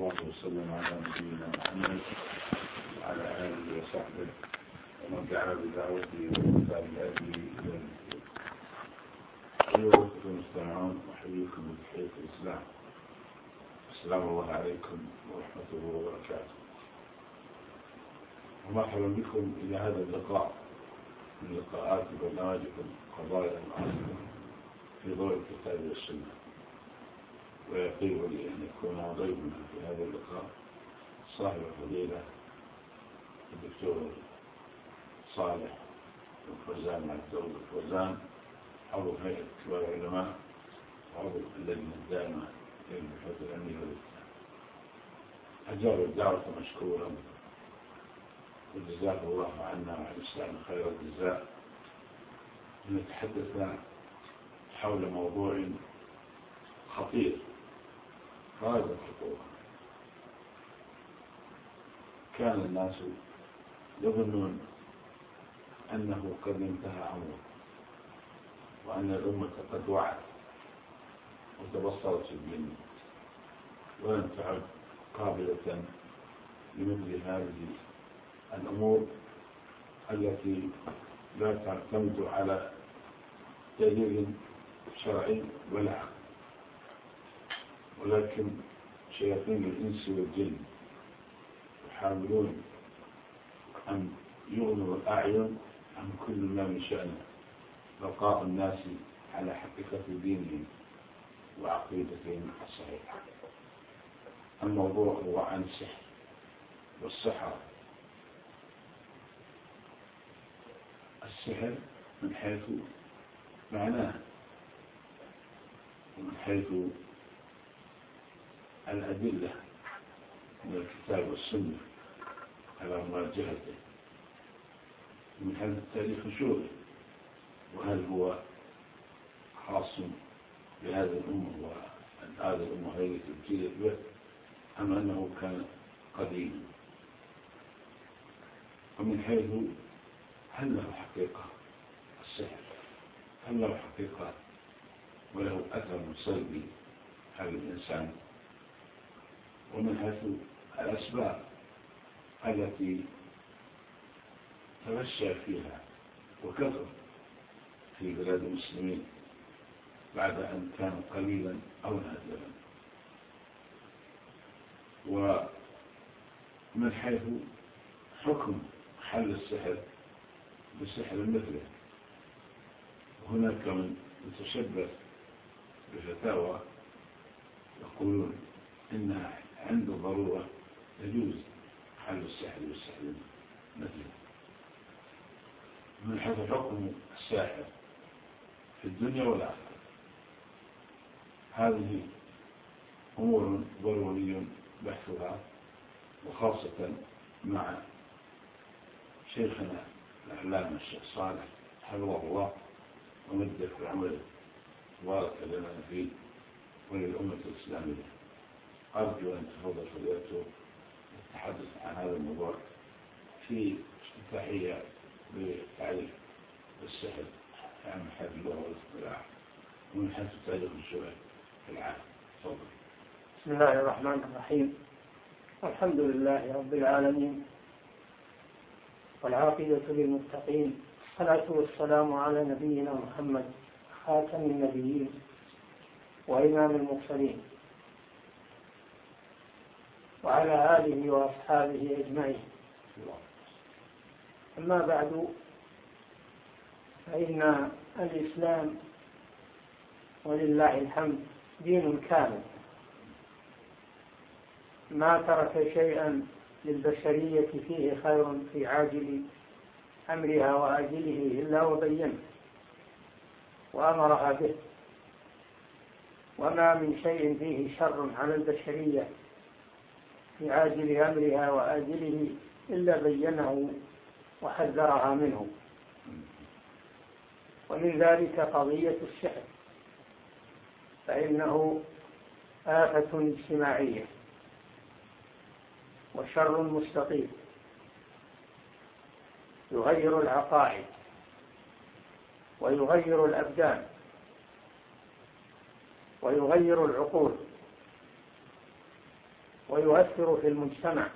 الله وسلم على نبينا محمد وعلى آله وصحبه ومن دعا بدعوته واتبع بهديه إلى يوم الدين. أيها الأخوة المستمعون، أحييكم بتحية الإسلام. السلام الله عليكم ورحمته وبركاته، ومرحبا بكم إلى هذا اللقاء من لقاءات برنامجكم قضايا العاصمة في ضوء الكتاب والسنة. ويطيب لي أن يكون ضيفنا في هذا اللقاء صاحب الفضيلة الدكتور صالح الفوزان عبد الله الفوزان، عضو هيئة كبار العلماء وعضو اللجنة الدائمة للبحوث العلمية والإفتاء. أجاب الدعوة مشكورا وجزاه الله عنا وعن الإسلام خير الجزاء. نتحدث حول موضوع خطير غاية الخطورة. كان الناس يظنون أنه قد انتهى أمره، وأن الأمة قد وعت وتبصرت في الدين ولم تعد قابلة لمثل هذه الأمور التي لا تعتمد على دليل شرعي ولا عقل، ولكن شياطين الإنس والجن يحاولون أن يغمضوا الأعين عن كل ما من شأنه بقاء الناس على حقيقة دينهم وعقيدتهم الصحيحة. الموضوع هو عن السحر والسحرة. السحر من حيث معناه ومن حيث الأدلة من الكتاب والسنة على مواجهته، من حيث التاريخ الشوري، وهل هو خاص بهذه الأمة وهذه الأمة هي التي ابتليت به أم أنه كان قديما، ومن حيث هل له حقيقة السحر، هل له حقيقة وله أثر سلبي على الإنسان، ومن حيث الأسباب التي تمشى فيها وكثر في بلاد المسلمين بعد أن كان قليلا أو نادرا، ومن حيث حكم حل السحر بسحر مثله. هناك من يتشبث بفتاوى يقولون إنها عند الضرورة يجوز حل السحر بالسحر مثله. من حيث حكم الساحر في الدنيا والآخرة، هذه أمور ضروري بحثها، وخاصة مع شيخنا العلامة الشيخ صالح حفظه الله ومد في عمله وبارك لنا فيه وللأمة الإسلامية. أرجو أن تفضل فضيلته التحدث عن هذا الموضوع في افتتاحية بتعريف السحر يعني من حيث اللغة والاصطلاح ومن حيث التاريخ الشرعي في العالم. تفضل. بسم الله الرحمن الرحيم. الحمد لله رب العالمين، والعاقبة للمتقين، والصلاة والسلام على نبينا محمد خاتم النبيين وإمام المرسلين وعلى آله وأصحابه أجمعين. أما بعد، فإن الإسلام ولله الحمد دين كامل، ما ترك شيئا للبشرية فيه خير في عاجل أمرها وآجله إلا وبينه وأمرها به، وما من شيء فيه شر على البشرية في عاجل أمرها وآجله إلا بينه وحذرها منه. ومن ذلك قضية السحر، فإنه آفة اجتماعية وشر مستطيل يغير العقائد ويغير الأبدان ويغير العقول ويؤثر في المجتمع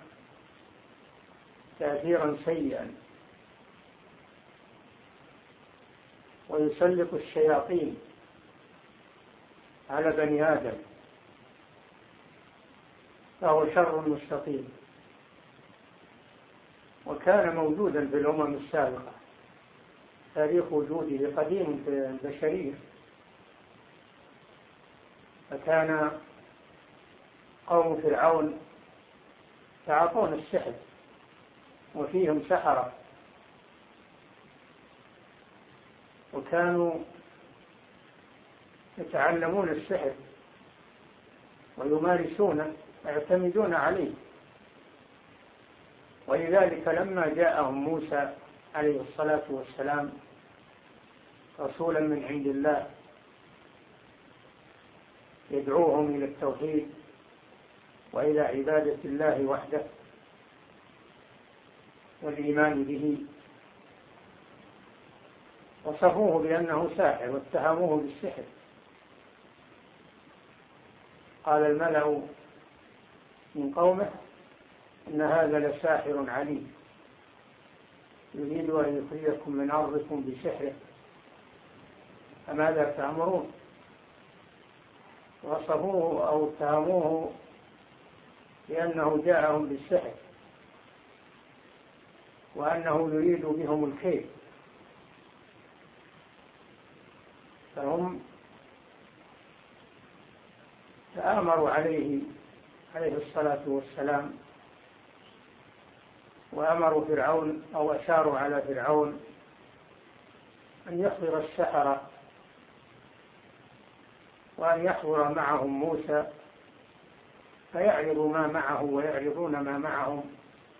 تأثيرا سيئا، ويسلط الشياطين على بني آدم، فهو شر مستطيل، وكان موجودا في الأمم السابقة، تاريخ وجوده قديم في البشرية. فكان قوم فرعون يتعاطون السحر، وفيهم سحرة، وكانوا يتعلمون السحر ويمارسونه ويعتمدون عليه. ولذلك لما جاءهم موسى عليه الصلاة والسلام رسولا من عند الله يدعوهم إلى التوحيد وإلى عبادة الله وحده والإيمان به، وصفوه بأنه ساحر واتهموه بالسحر. قال الملأ من قومه إن هذا لساحر عليم يريد أن يخرجكم من أرضكم بسحره فماذا تأمرون؟ وصفوه أو اتهموه بأنه جاءهم بالسحر وأنه يريد بهم الكيد. فهم تآمروا عليه الصلاة والسلام، وأمروا فرعون أو أشاروا على فرعون أن يحضر السحرة وأن يحضر معهم موسى فيعرضوا ما معه ويعرضون ما معهم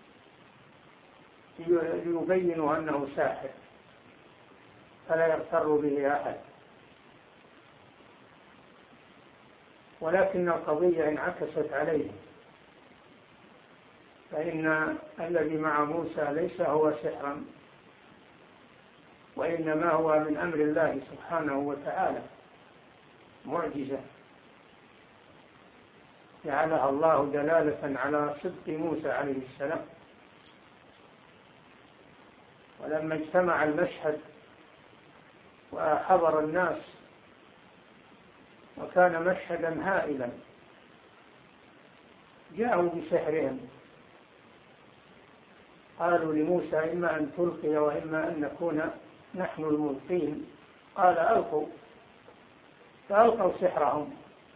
ليبينوا أنه ساحر فلا يغتر به أحد. ولكن القضية انعكست عليهم، فإن الذي مع موسى ليس هو سحرا، وإنما هو من أمر الله سبحانه وتعالى، معجزة جعلها الله دلالة على صدق موسى عليه السلام. ولما اجتمع المشهد وحضر الناس وكان مشهدا هائلا جاءوا بسحرهم، قالوا لموسى إما أن تلقي وإما أن نكون نحن الملقين. قال ألقوا، فألقوا سحرهم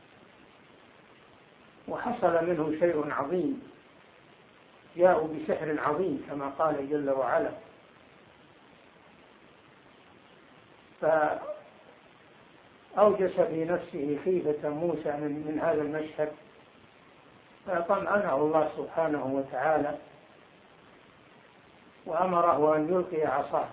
وحصل منه شيء عظيم، جاءوا بسحر عظيم كما قال جل وعلا. فأوجس في نفسه خيفة موسى من هذا المشهد، فطمأنه الله سبحانه وتعالى وأمره أن يلقي عصاه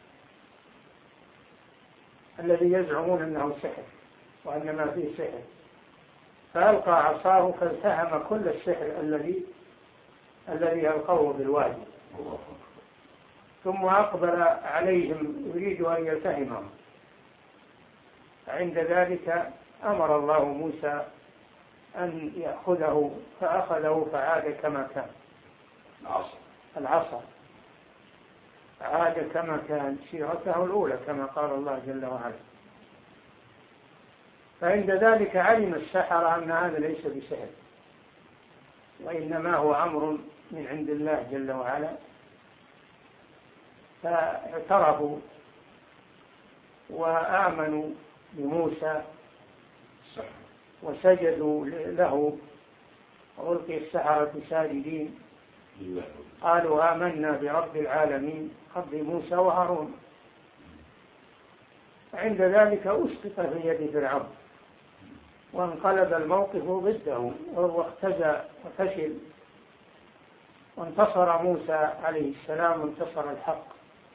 الذي يزعمون أنه سحر وأن ما فيه سحر، فألقى عصاه فالتهم كل السحر الذي ألقوه بالوادي، ثم أقبل عليهم يريد أن يلتهمهم. فعند ذلك أمر الله موسى أن يأخذه، فأخذه فعاد كما كان، العصا عاد كما كان سيرته الأولى كما قال الله جل وعلا. فعند ذلك علم السحرة أن هذا ليس بسحر، وإنما هو أمر من عند الله جل وعلا، فاعترفوا وآمنوا بموسى وسجدوا له، وألقي السحرة ساجدين قالوا آمنا برب العالمين رب موسى وهارون. عند ذلك أسقط في يد فرعون وانقلب الموقف ضده واختزى وفشل، وانتصر موسى عليه السلام وانتصر الحق.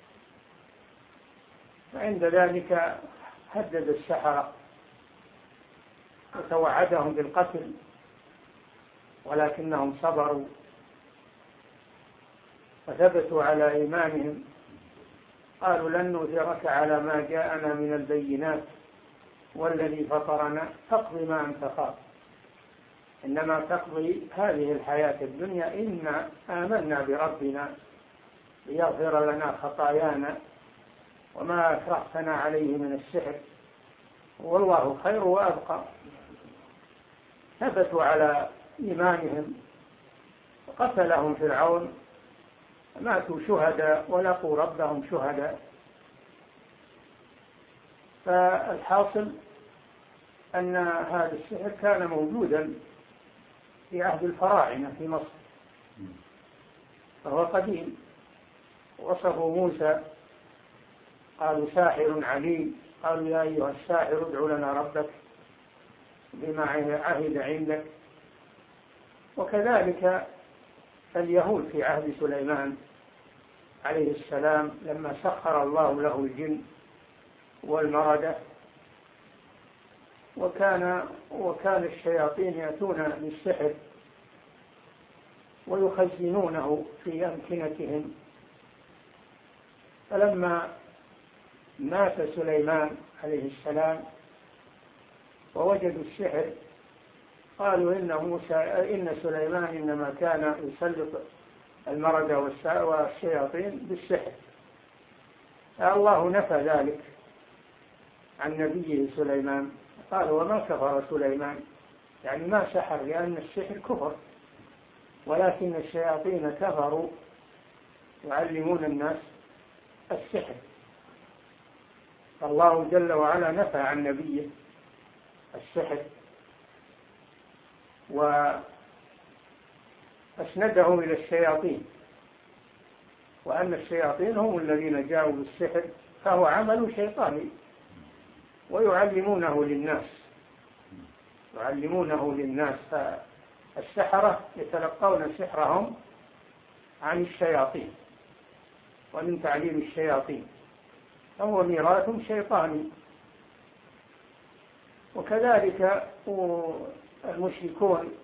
وعند ذلك هدد السحرة وتوعدهم بالقتل، ولكنهم صبروا وثبتوا على إيمانهم. قالوا لن نؤثرك على ما جاءنا من البينات والذي فطرنا فاقض ما أنت قاض إنما تقضي هذه الحياة الدنيا، إنا آمنا بربنا ليغفر لنا خطايانا وما أكرهتنا عليه من السحر والله خير وأبقى. ثبتوا على إيمانهم وقتلهم فرعون، ماتوا شهداء ولقوا ربهم شهداء. فالحاصل أن هذا السحر كان موجودا في عهد الفراعنة في مصر، فهو قديم. وصفوا موسى قالوا ساحر عليم، قالوا يا أيها الساحر ادع لنا ربك بما عهد عندك. وكذلك اليهود في عهد سليمان عليه السلام لما سخر الله له الجن والمردة، وكان الشياطين يأتون بالسحر ويخزنونه في أمكنتهم. فلما مات سليمان عليه السلام ووجدوا السحر قالوا إن سليمان إنما كان يسلط المردة والشياطين بالسحر. الله نفى ذلك عن نبيه سليمان، قال وما كفر سليمان، يعني ما سحر، لأن السحر كفر، ولكن الشياطين كفروا يعلمون الناس السحر. فالله جل وعلا نفى عن نبيه السحر وأسنده إلى الشياطين، وأن الشياطين هم الذين جاءوا بالسحر، فهو عمل شيطاني ويعلمونه للناس. فالسحرة يتلقون سحرهم عن الشياطين ومن تعليم الشياطين، فهو ميراث شيطاني. وكذلك المشركون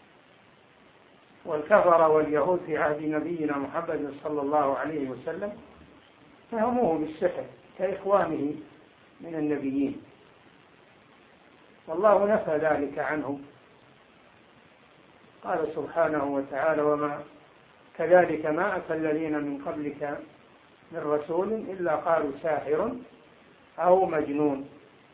والكفر واليهود في عهد نبينا محمد صلى الله عليه وسلم فهموه بالسحر كإخوانه من النبيين، والله نفى ذلك عنهم. قال سبحانه وتعالى وما كذلك ما أتى الذين من قبلك من رسول إلا قالوا ساحر أو مجنون.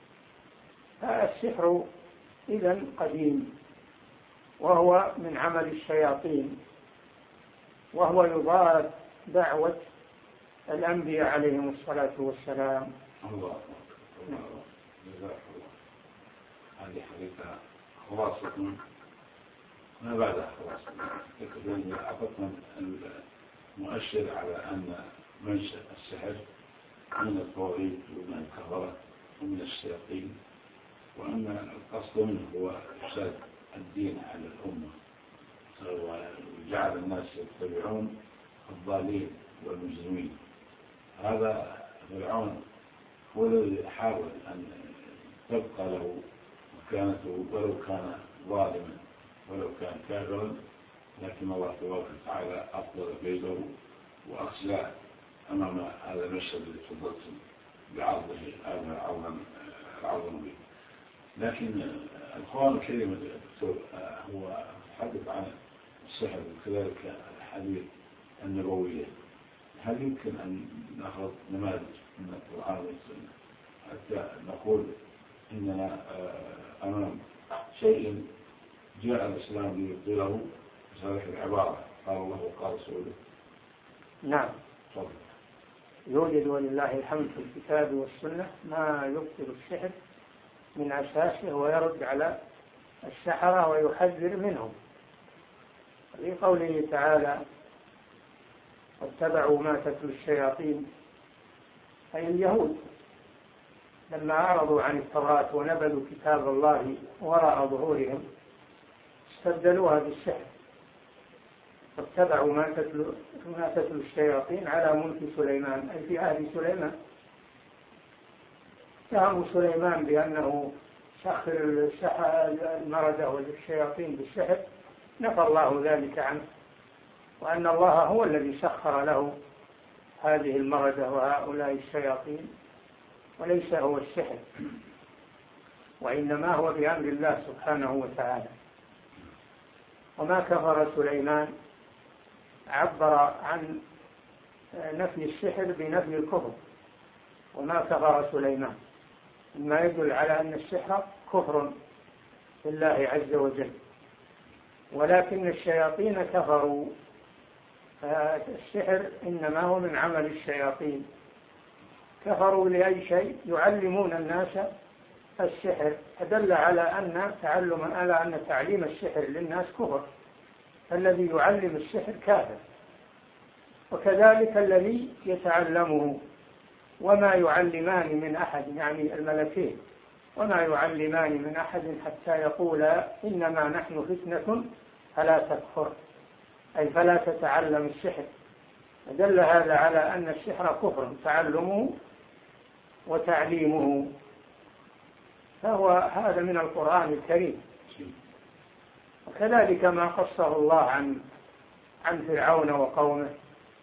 فالسحر إذن قديم، وهو من عمل الشياطين، وهو يضاد دعوة الأنبياء عليهم الصلاة والسلام. الله جزاك الله. هذه حقيقة خلاصة ما بعدها خلاصة، لكن أعطتنا المؤشر على أن منشأ السحر من الطواغيت ومن الكفرة ومن الشياطين، وأن القصد منه هو إفساد الدين على الأمة، وجعل الناس يتبعون الضالين والمجرمين. هذا فرعون هو الذي حاول أن تبقى له مكانته ولو كان ظالما ولو كان كافرا، لكن الله تبارك وتعالى أفضل كيده وأخزاه أمام هذا المشهد الذي تفضلتم بعرضه العظم به. لكن القرآن الكريم الدكتور هو يتحدث عن السحر وكذلك الحديث النبوية. هل يمكن أن نأخذ نماذج من القرآن والسنة حتى نقول إننا أمام شيء جاء الإسلام ليبطله بهذه العبارة قال الله وقال رسوله؟ نعم، طبعا. يوجد ولله الحمد في الكتاب والسنة ما يبطل السحر من أساسه ويرد على السحرة ويحذر منهم. في قوله تعالى واتبعوا ما تتلو الشياطين، أي اليهود لما أعرضوا عن التوراة ونبذوا كتاب الله وراء ظهورهم استبدلوها بالسحر، واتبعوا ما تتلو الشياطين على ملك سليمان، أي في عهد سليمان. اتهموا سليمان بأنه سخر المردة والشياطين بالسحر، نفى الله ذلك عنه، وأن الله هو الذي سخر له هذه المردة وهؤلاء الشياطين، وليس هو السحر، وإنما هو بأمر الله سبحانه وتعالى. وما كفر سليمان عبر عن نفي السحر بنفي الكفر، وما كفر سليمان، مما يدل على أن السحر كفر بالله عز وجل، ولكن الشياطين كفروا، فالسحر إنما هو من عمل الشياطين. كفروا لأي شيء؟ يعلمون الناس السحر، فدل على أن تعليم السحر للناس كفر، الذي يعلم السحر كافر، وكذلك الذي يتعلمه. وما يعلمان من أحد، يعني الملكين، وما يعلمان من أحد حتى يقولا إنما نحن فتنة فلا تكفر، أي فلا تتعلم السحر. فدل هذا على أن السحر كفر، تعلمه وتعليمه. فهو هذا من القرآن الكريم. وكذلك ما قصه الله عن فرعون وقومه.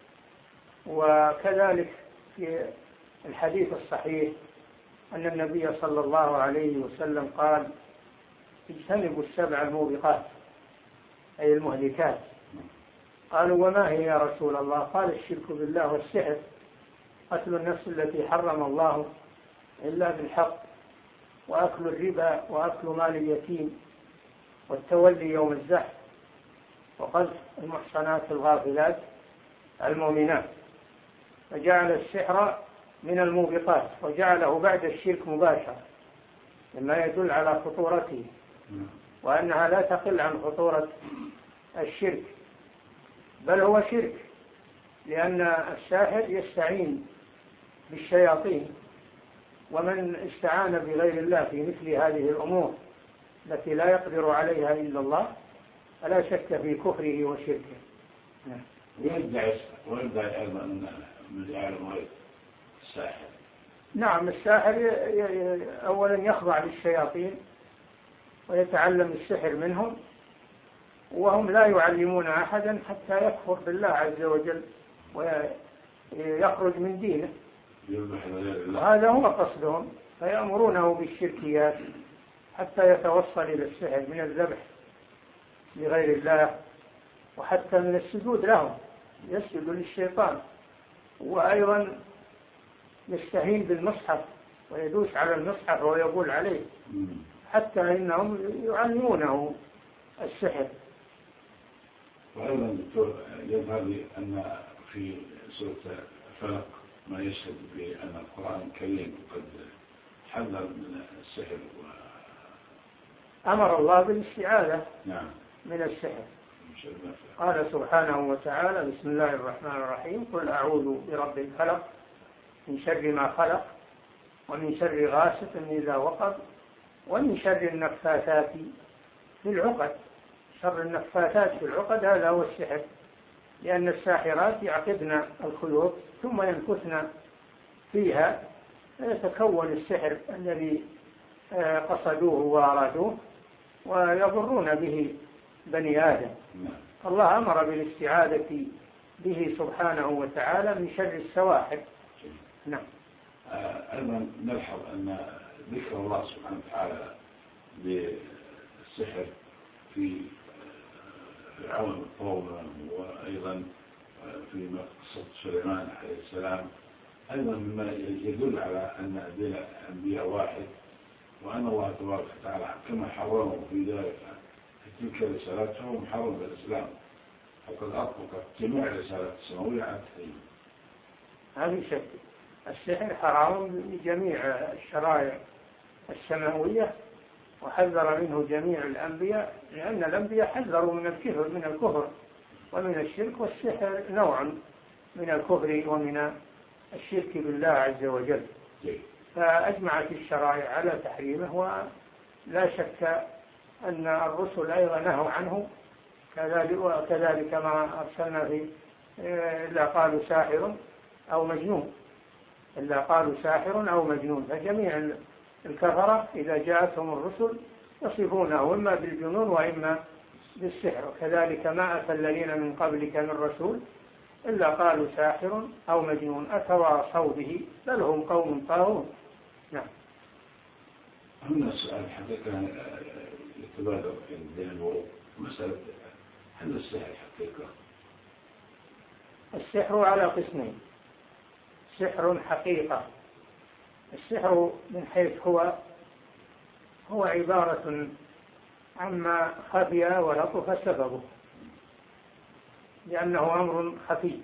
وكذلك في الحديث الصحيح أن النبي صلى الله عليه وسلم قال: اجتنبوا السبع الموبقات، أي المهلكات. قالوا: وما هي يا رسول الله؟ قال: الشرك بالله والسحر، قتل النفس التي حرم الله إلا بالحق، وأكل الربا، وأكل مال اليتيم، والتولي يوم الزحف، وقذف المحصنات الغافلات المؤمنات. فجعل السحر من الموبقات، وجعله بعد الشرك مباشرة، مما يدل على خطورته، وأنها لا تقل عن خطورة الشرك، بل هو شرك، لأن الساحر يستعين بالشياطين، ومن استعان بغير الله في مثل هذه الأمور التي لا يقدر عليها إلا الله فلا شك في كفره وشركه. ويدعي أيضا من يعلم غير الساحر. نعم، الساحر أولا يخضع للشياطين ويتعلم السحر منهم، وهم لا يعلمون أحدا حتى يكفر بالله عز وجل ويخرج من دينه، وهذا هو قصدهم، فيأمرونه بالشركيات حتى يتوصل إلى السحر، من الذبح لغير الله، وحتى من السجود لهم، يسجد للشيطان، وأيضا يستهين بالمصحف ويدوس على المصحف ويقول عليه، حتى إنهم يعلمونه السحر. وأيضا يظهر لي أن في سورة الفلق ما يشهد بأن القرآن الكريم قد حذر من السحر أمر الله بالاستعاذة من السحر. قال سبحانه وتعالى: بسم الله الرحمن الرحيم، قل أعوذ برب الفلق من شر ما خلق، ومن شر غاسق إذا وقب، ومن شر النفاثات في العقد. شر النفاثات في العقد هذا هو السحر، لأن الساحرات يعقدن الخيوط ثم ينفثن فيها فيتكون السحر الذي قصدوه وأرادوه، ويضرون به بني آدم. الله أمر بالاستعاذة به سبحانه وتعالى من شر السواحر. نعم. أيضا نلحظ أن ذكر الله سبحانه وتعالى للسحر في فرعون قومه، وأيضا في قصة سليمان عليه السلام، أيضا مما يدل على أن دين الأنبياء واحد، وأن الله تبارك وتعالى كما حرمه في ذلك في تلك الرسالات فهو محرم بالإسلام، وقد أطلق جميع الرسالات السماوية على التحريم. هذه شك. السحر حرام بجميع الشرائع السماوية، وحذر منه جميع الأنبياء، لأن الأنبياء حذروا من الكفر ومن الشرك، والسحر نوع من الكفر ومن الشرك بالله عز وجل. فأجمعت الشرائع على تحريمه، ولا شك أن الرسل أيضا نهوا عنه، وكذلك ما أرسلنا فيه إلا قالوا ساحر أو مجنون. فجميع الكفرة إذا جاءتهم الرسل يصفونه إما بالجنون وإما بالسحر. وكذلك ما أتى الذين من قبلك من رسول إلا قالوا ساحر أو مجنون أتواصوا به بل هم قوم طاغون. نعم. هنا السؤال حقيقة يتبادر بين الوضوء مسألة هل السحر حقيقة؟ السحر على قسمين: سحر حقيقة. السحر من حيث هو عبارة عما خفي ولطف سببه، لأنه أمر خفي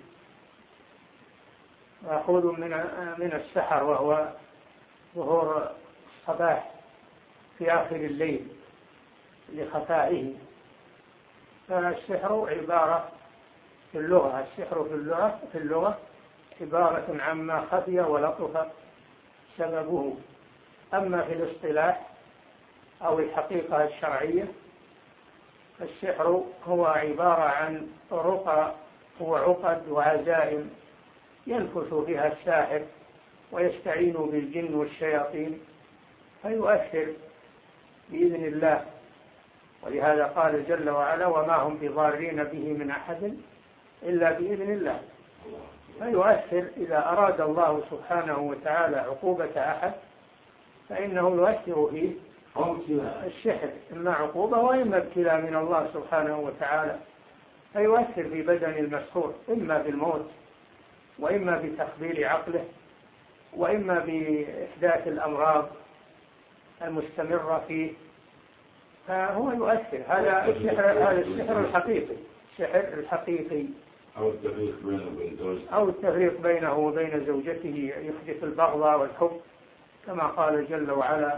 مأخوذ من السحر، وهو ظهور الصباح في آخر الليل لخفائه. فالسحر عبارة في اللغة، السحر في اللغة عبارة عما خفي ولطف سببه. أما في الاصطلاح أو الحقيقة الشرعية، السحر هو عبارة عن رقى وعقد وعزائم ينفث بها الساحر ويستعين بالجن والشياطين فيؤثر بإذن الله. ولهذا قال جل وعلا: وما هم بضارين به من أحد إلا بإذن الله. فيؤثر إذا أراد الله سبحانه وتعالى عقوبة أحد فإنه يؤثر فيه السحر، إما عقوبة وإما ابتلاء من الله سبحانه وتعالى، فيؤثر في بدن المسحور إما بالموت وإما بتخبيل عقله وإما بإحداث الأمراض المستمرة فيه، فهو يؤثر. هذا السحر الحقيقي، السحر الحقيقي. أو التفريق بينه وبين زوجته، يحدث البغضاء والحب، كما قال جل وعلا: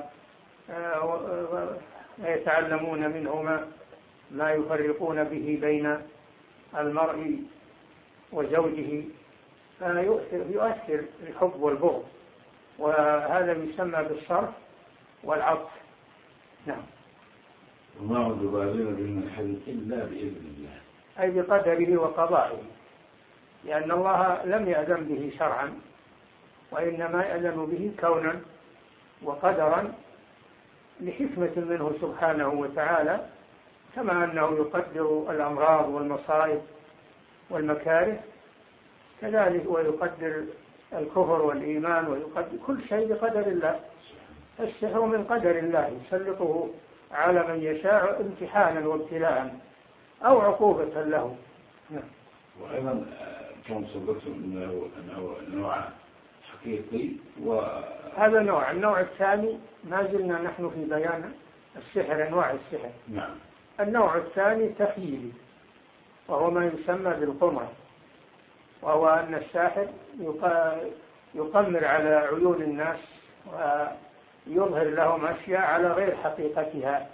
يتعلمون منهما ما يفرقون به بين المرء وزوجه، فيؤثر الحب والبغض، وهذا يسمى بالصرف والعطف. نعم. وما هم بضارين به من أحد إلا بإذن الله، أي بقدره وقضائه، لأن الله لم يأذن به شرعا، وإنما يأذن به كونا وقدرا لحكمة منه سبحانه وتعالى، كما أنه يقدر الأمراض والمصائب والمكاره، كذلك ويقدر الكفر والإيمان، ويقدر كل شيء بقدر الله. السحر من قدر الله يسلطه على من يشاء امتحانا وابتلاء أو عقوبة له. وأيضا كان صدقتم أنه نوع حقيقي، هذا نوع. النوع الثاني ما زلنا نحن في بيان السحر، أنواع السحر. نعم. النوع الثاني تخييلي، وهو ما يسمى بالقمر، وهو أن الساحر يقمر على عيون الناس ويظهر لهم أشياء على غير حقيقتها.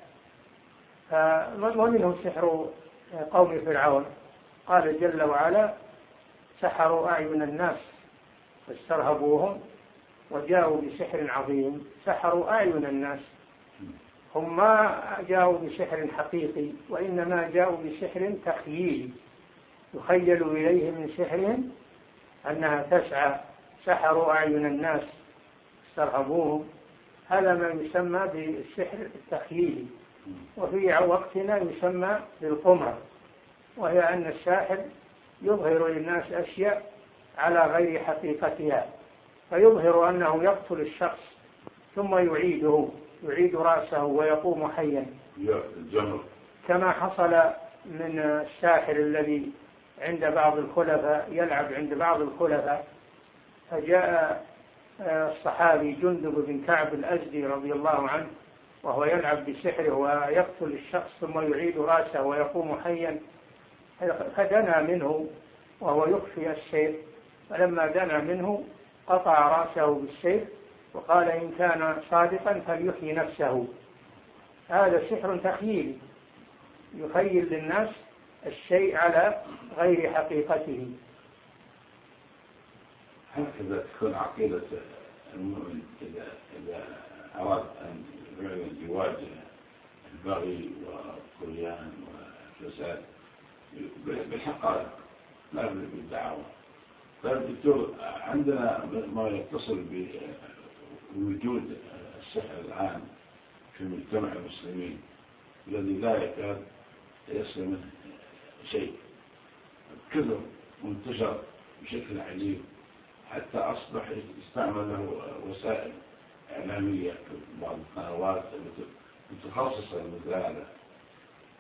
ومنه سحر قوم فرعون، قال جل وعلا: سحروا أعين الناس واسترهبوهم وجاءوا بسحر عظيم. سحروا أعين الناس، هم ما جاءوا بسحر حقيقي، وإنما جاءوا بسحر تخييلي، يخيل إليه من سحرهم أنها تسعى. سحروا أعين الناس استرهبوهم، هذا ما يسمى بالسحر التخييلي. وفي وقتنا يسمى بالقمر، وهي أن الساحر يظهر للناس أشياء على غير حقيقتها، فيظهر أنه يقتل الشخص ثم يعيد رأسه ويقوم حيا، كما حصل من الساحر الذي عند بعض الخلفاء، يلعب عند بعض الخلفاء، فجاء الصحابي جندب بن كعب الأزدي رضي الله عنه وهو يلعب بسحره ويقتل الشخص ثم يعيد رأسه ويقوم حيا، فدنا منه وهو يخفي السيف، فلما دنا منه قطع رأسه بالسيف وقال: إن كان صادقا فليحيي نفسه. هذا سحر تخييلي، يخيل للناس الشيء على غير حقيقته. هكذا تكون عقيدة المؤمن إذا أراد أن يواجه البغي والطغيان والفساد بالحقائق لا بالدعوة. فالدكتور، عندنا ما يتصل بوجود السحر الآن في مجتمع المسلمين الذي لا يكاد يصل منه شيء. الكذب منتشر بشكل عجيب، حتى أصبح يستعمل له وسائل إعلامية في بعض القنوات المتخصصة مثل هذا.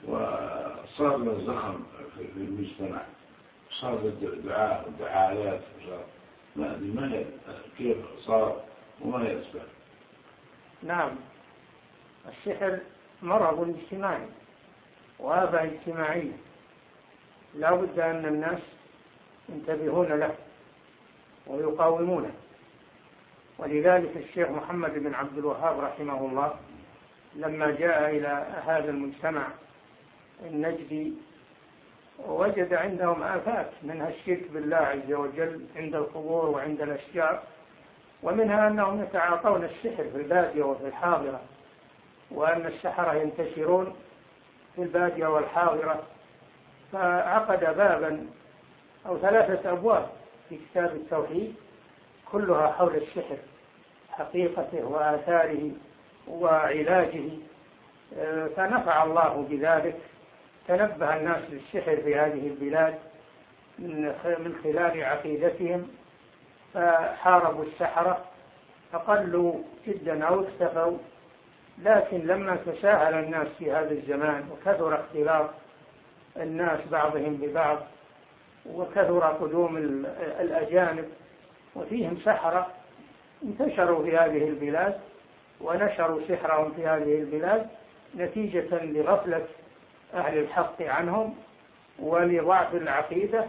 وصار له زخم في المجتمع، صار له دعاء ودعايات، ما أدري ما هي كيف صار وما هي أسباب. نعم، السحر مرض اجتماعي وآفة اجتماعية لا بد أن الناس ينتبهون له ويقاومونه. ولذلك الشيخ محمد بن عبد الوهاب رحمه الله لما جاء إلى هذا المجتمع النجدي وجد عندهم آفات، منها الشرك بالله عز وجل عند القبور وعند الأشجار، ومنها أنهم يتعاطون السحر في البادية وفي الحاضرة، وأن السحرة ينتشرون في البادية والحاضرة. فعقد بابا أو 3 أبواب في كتاب التوحيد كلها حول السحر، حقيقته وآثاره وعلاجه، فنفع الله بذلك. تنبه الناس للسحر في هذه البلاد من خلال عقيدتهم، فحاربوا السحرة، فقلوا جدا أو اختفوا. لكن لما تساهل الناس في هذا الزمان وكثر اختلاط الناس بعضهم ببعض وكثر قدوم الأجانب وفيهم سحرة، انتشروا في هذه البلاد ونشروا سحرهم في هذه البلاد نتيجة لغفلة أهل الحق عنهم ولضعف العقيدة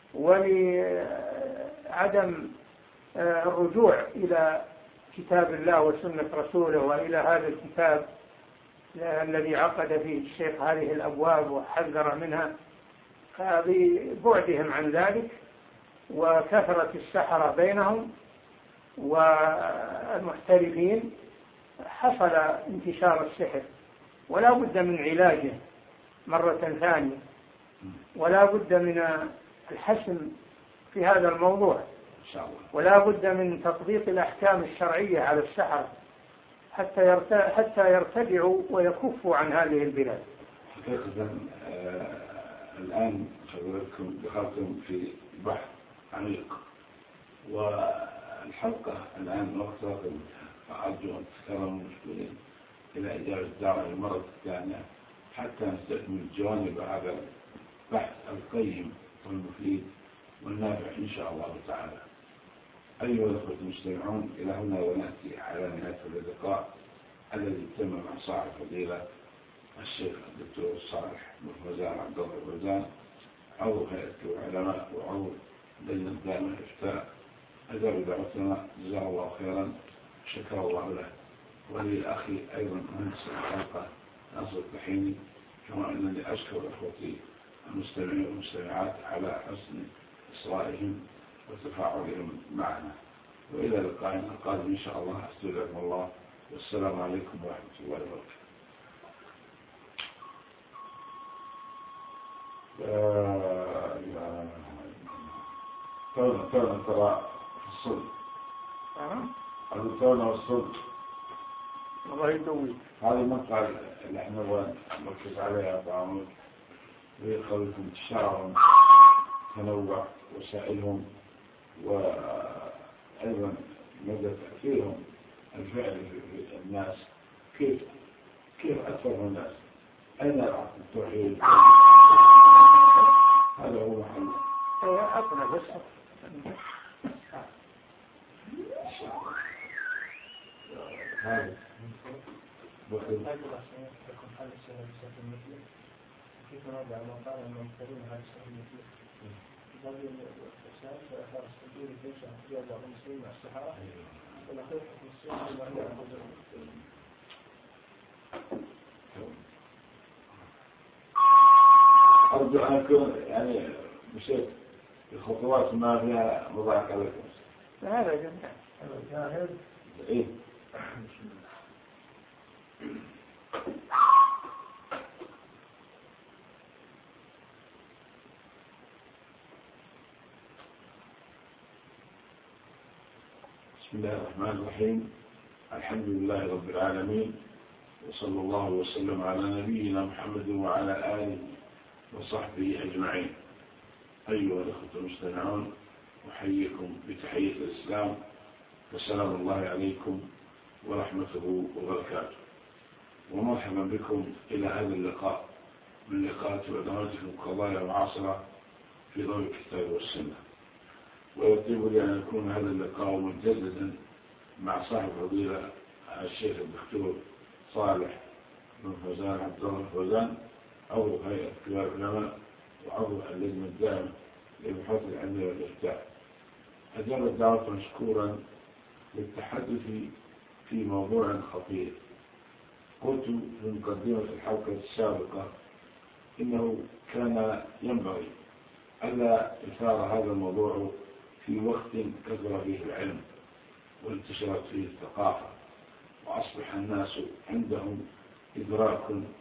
ولعدم الرجوع إلى كتاب الله وسنة رسوله وإلى هذا الكتاب الذي عقد فيه الشيخ هذه الأبواب وحذر منها. فببعدهم عن ذلك وكثرة السحرة بينهم والمحترفين حصل انتشار السحر، ولا بد من علاجه مرة ثانية، ولا بد من الحسم في هذا الموضوع، ولا بد من تطبيق الأحكام الشرعية على السحرة حتى يرتدعوا ويكفوا عن هذه البلاد. حقيقة الآن حضرتكم دخلتم في بحث عميق، والحلقة الآن وقتها أرجو أن تكرموا مشكورين إلى إجابة الدعوة المرة الثانية حتى نستكمل جوانب هذا البحث القيم والمفيد والنافع إن شاء الله تعالى. أيها الأخوة المستمعون، إلى هنا ونأتي على نهاية اللقاء الذي تم مع صاحب فضيلة الشيخ الدكتور صالح مرفزان عبد الله الفوزان، عضو هيئة العلماء وعضو لجنة دائمة الإفتاء، أجاب دعوتنا جزاه الله خيرا، شكر الله له، ولأخي أيضا مهندس الحلقة ناصر الطحيني، كما أنني أشكر أخوتي المستمعين والمستمعات على حسن إصرائهم وتفاعلهم معنا. وإلى لقاء قادم إن شاء الله، أستودعكم الله، والسلام عليكم ورحمة الله وبركاته. تونا ترى في الصلب تونا والصلب الله يدوي. هذه المقطع اللي احنا نركز عليها طبعا ويخليكم انتشارهم، تنوع وسائلهم، وأيضا مدى تأثيرهم الفعلي في الناس، كيف أثروا الناس، أين التوحيد، هذا هو محل أقنع بس هذا بخير. كيف نرجع المقال الممثلين هذا الشيء المثير هذه الأساس فأثار السجود ليس احتياج بعض المسلمين مع السحرة والأخير في السجود وهي أرجو أن أكون يعني مشيت بخطوات ما فيها مضاعف عليكم. هذا جميل. إيه. بسم الله الرحمن الرحيم. الحمد لله رب العالمين، وصلى الله وسلم على نبينا محمد وعلى آله وصحبه أجمعين. أيها الأخوة المستمعون، أحييكم بتحية الإسلام، فسلام الله عليكم ورحمته وبركاته، ومرحبا بكم إلى هذا اللقاء من لقاءات وبرنامجكم قضايا معاصرة في ضوء الكتاب والسنة. ويطيب لي أن يكون هذا اللقاء مجددا مع صاحب فضيلة الشيخ الدكتور صالح بن فوزان عبد الله فوزان، عضو هيئة كبار العلماء وعضو اللجنة الدائمة للبحوث العلمية والإفتاء. أجاب الدعوة مشكورا للتحدث في موضوع خطير. قلت في مقدمة الحلقة السابقة إنه كان ينبغي ألا يثار هذا الموضوع في وقت كثر فيه العلم وانتشرت فيه الثقافة وأصبح الناس عندهم إدراك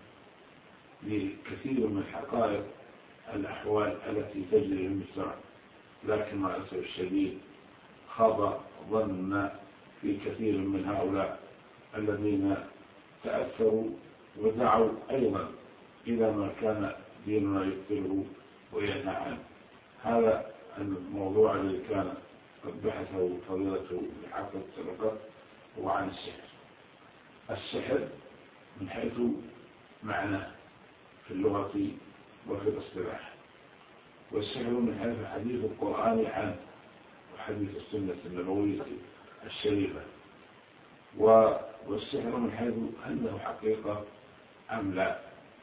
لكثير من حقائق الأحوال التي تجري في المجتمع، لكن مع الأسف الشديد خاب ظننا في كثير من هؤلاء الذين تأثروا ودعوا أيضا إلى ما كان ديننا يبطله وينهى عنه. هذا الموضوع الذي كان قد بحثه فضيلته في حلقة السابقة هو عن السحر. السحر من حيث معناه في اللغة وفي الاصطلاح، والسحر من حيث حديث القرآن عنه وحديث السنة النبوية الشريفة، والسحر من حيث أنه حقيقة أم لا.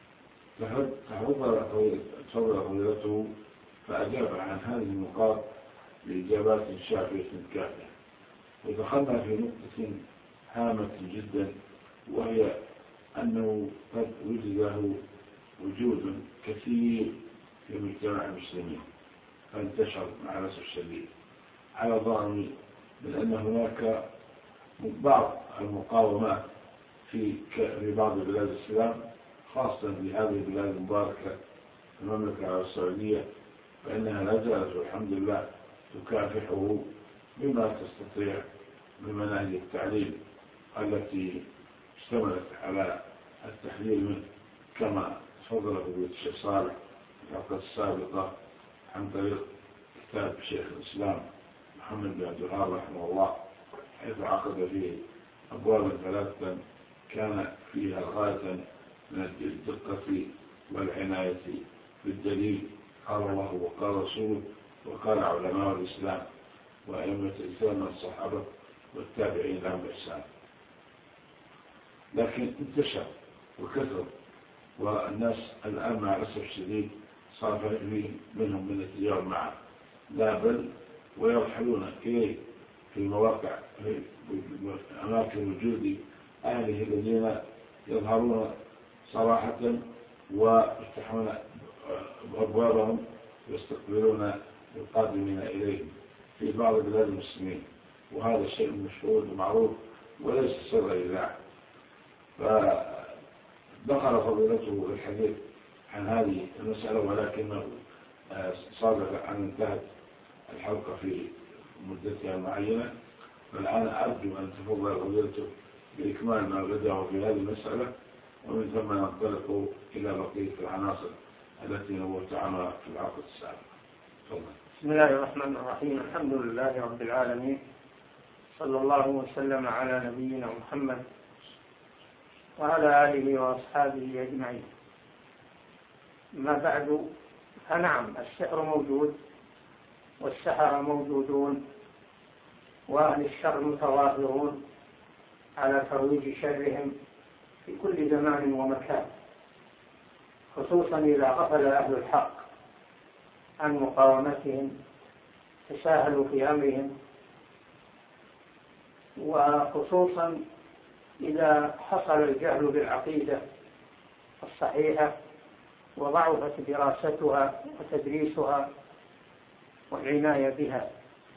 تفضل فضيلته فأجاب عن هذه النقاط بإجابات شافية كافية. ودخلنا في نقطة هامة جدا، وهي أنه قد وجد له وجود كثير في مجتمع المسلمين، فانتشر مع الأسف الشديد على الرغم من أن هناك بعض المقاومات في بعض بلاد الإسلام، خاصة في هذه البلاد المباركة المملكة العربية السعودية، فإنها لا زالت والحمد لله تكافحه بما تستطيع من مناهج التعليم التي اشتملت على التحذير منه، كما تفضل فضيلة الشيخ صالح في الحلقة السابقة عن طريق كتاب شيخ الإسلام محمد بن عبد الوهاب رحمه الله، حيث عقد فيه أبوابا ثلاثة كان فيها غاية من الدقة والعناية بالدليل، قال الله وقال رسوله وقال علماء الإسلام وأئمة الإسلام من الصحابة والتابعين لهم بإحسان. لكن انتشر وكثر، والناس الآن مع الأسف الشديد صار فيه منهم من التجارة معه، لا بل ويرحلون إليه في مواقع في أماكن وجود أهله الذين يظهرون صراحة ويفتحون أبوابهم ويستقبلون القادمين إليهم في بعض بلاد المسلمين، وهذا شيء مشهور ومعروف وليس سر إذاعة. فدخل فضيلته في الحديث عن هذه المسألة، ولكنه صادف أن انتهت الحلقة في مدتها معينة، فالآن أرجو أن تفضل فضيلته بإكمال ما بدأه في هذه المسألة، ومن ثم ننطلق إلى بقية العناصر التي نورت عنها في العقد السابق. بسم الله الرحمن الرحيم. الحمد لله رب العالمين، صلى الله وسلم على نبينا محمد وعلى آله وأصحابه أجمعين. ما بعد، فنعم السحر موجود والسحرة موجودون، وأهل الشر متظاهرون على ترويج شرهم في كل زمان ومكان، خصوصا إذا غفل أهل الحق عن مقاومتهم تساهلوا في أمرهم، وخصوصا إذا حصل الجهل بالعقيدة الصحيحة وضعفت دراستها وتدريسها والعناية بها.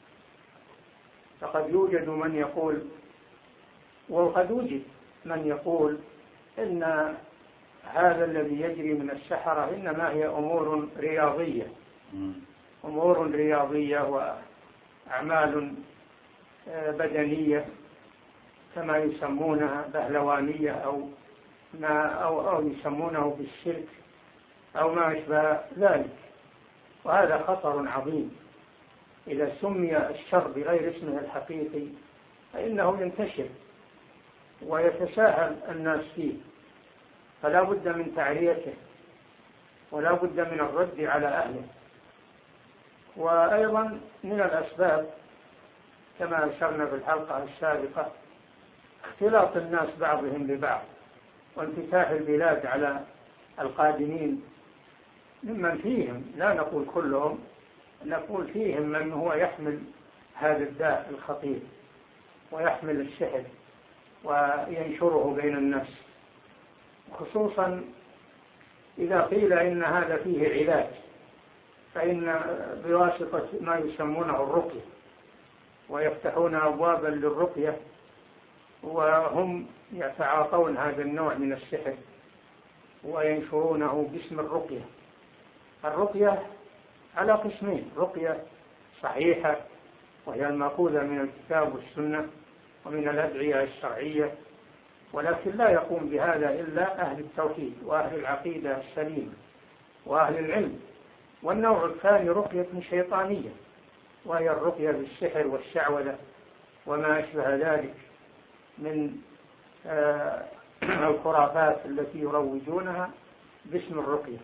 فقد يوجد من يقول، وقد وجد من يقول إن هذا الذي يجري من السحرة إنما هي أمور رياضية وأعمال بدنية كما يسمونها بهلوانية أو يسمونه بالشرك أو ما أشبه ذلك. وهذا خطر عظيم. إذا سمي الشر بغير اسمه الحقيقي فإنه ينتشر ويتساهل الناس فيه، فلا بد من تعريته ولا بد من الرد على أهله. وأيضا من الأسباب كما أشرنا في الحلقة السابقة اختلاط الناس بعضهم ببعض، وانفتاح البلاد على القادمين ممن فيهم، لا نقول كلهم، نقول فيهم من هو يحمل هذا الداء الخطير ويحمل السحر وينشره بين الناس، خصوصا إذا قيل إن هذا فيه علاج، فإن بواسطة ما يسمونه الرقية، ويفتحون أبوابا للرقية وهم يتعاطون هذا النوع من السحر وينشرونه باسم الرقية. الرقية على قسمين: رقية صحيحة وهي المأخوذة من الكتاب والسنة ومن الأدعية الشرعية، ولكن لا يقوم بهذا إلا أهل التوحيد وأهل العقيدة السليمة وأهل العلم. والنوع الثاني رقية شيطانية، وهي الرقية بالسحر والشعوذة وما أشبه ذلك من الخرافات التي يروجونها باسم الرقية.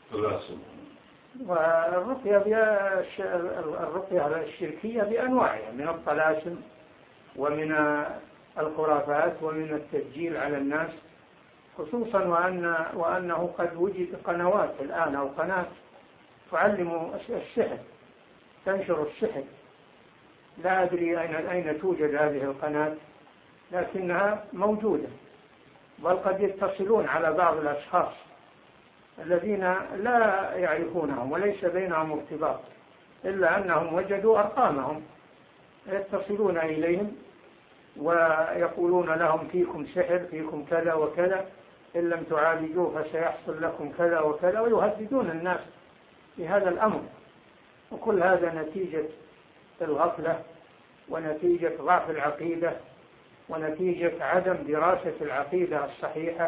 والرقية الشركية بأنواعها من الطلاسم ومن الخرافات ومن التسجيل على الناس، خصوصا وأنه قد وجد قنوات الآن أو قناة تعلم السحر، تنشر السحر. لا أدري أين توجد هذه القناة، لكنها موجودة، بل قد يتصلون على بعض الأشخاص الذين لا يعرفونهم وليس بينهم ارتباط، إلا أنهم وجدوا أرقامهم، يتصلون إليهم ويقولون لهم فيكم سحر، فيكم كذا وكذا، إن لم تعالجوه فسيحصل لكم كذا وكذا، ويهددون الناس بهذا الأمر. وكل هذا نتيجة الغفلة ونتيجة ضعف العقيدة ونتيجة عدم دراسة العقيدة الصحيحة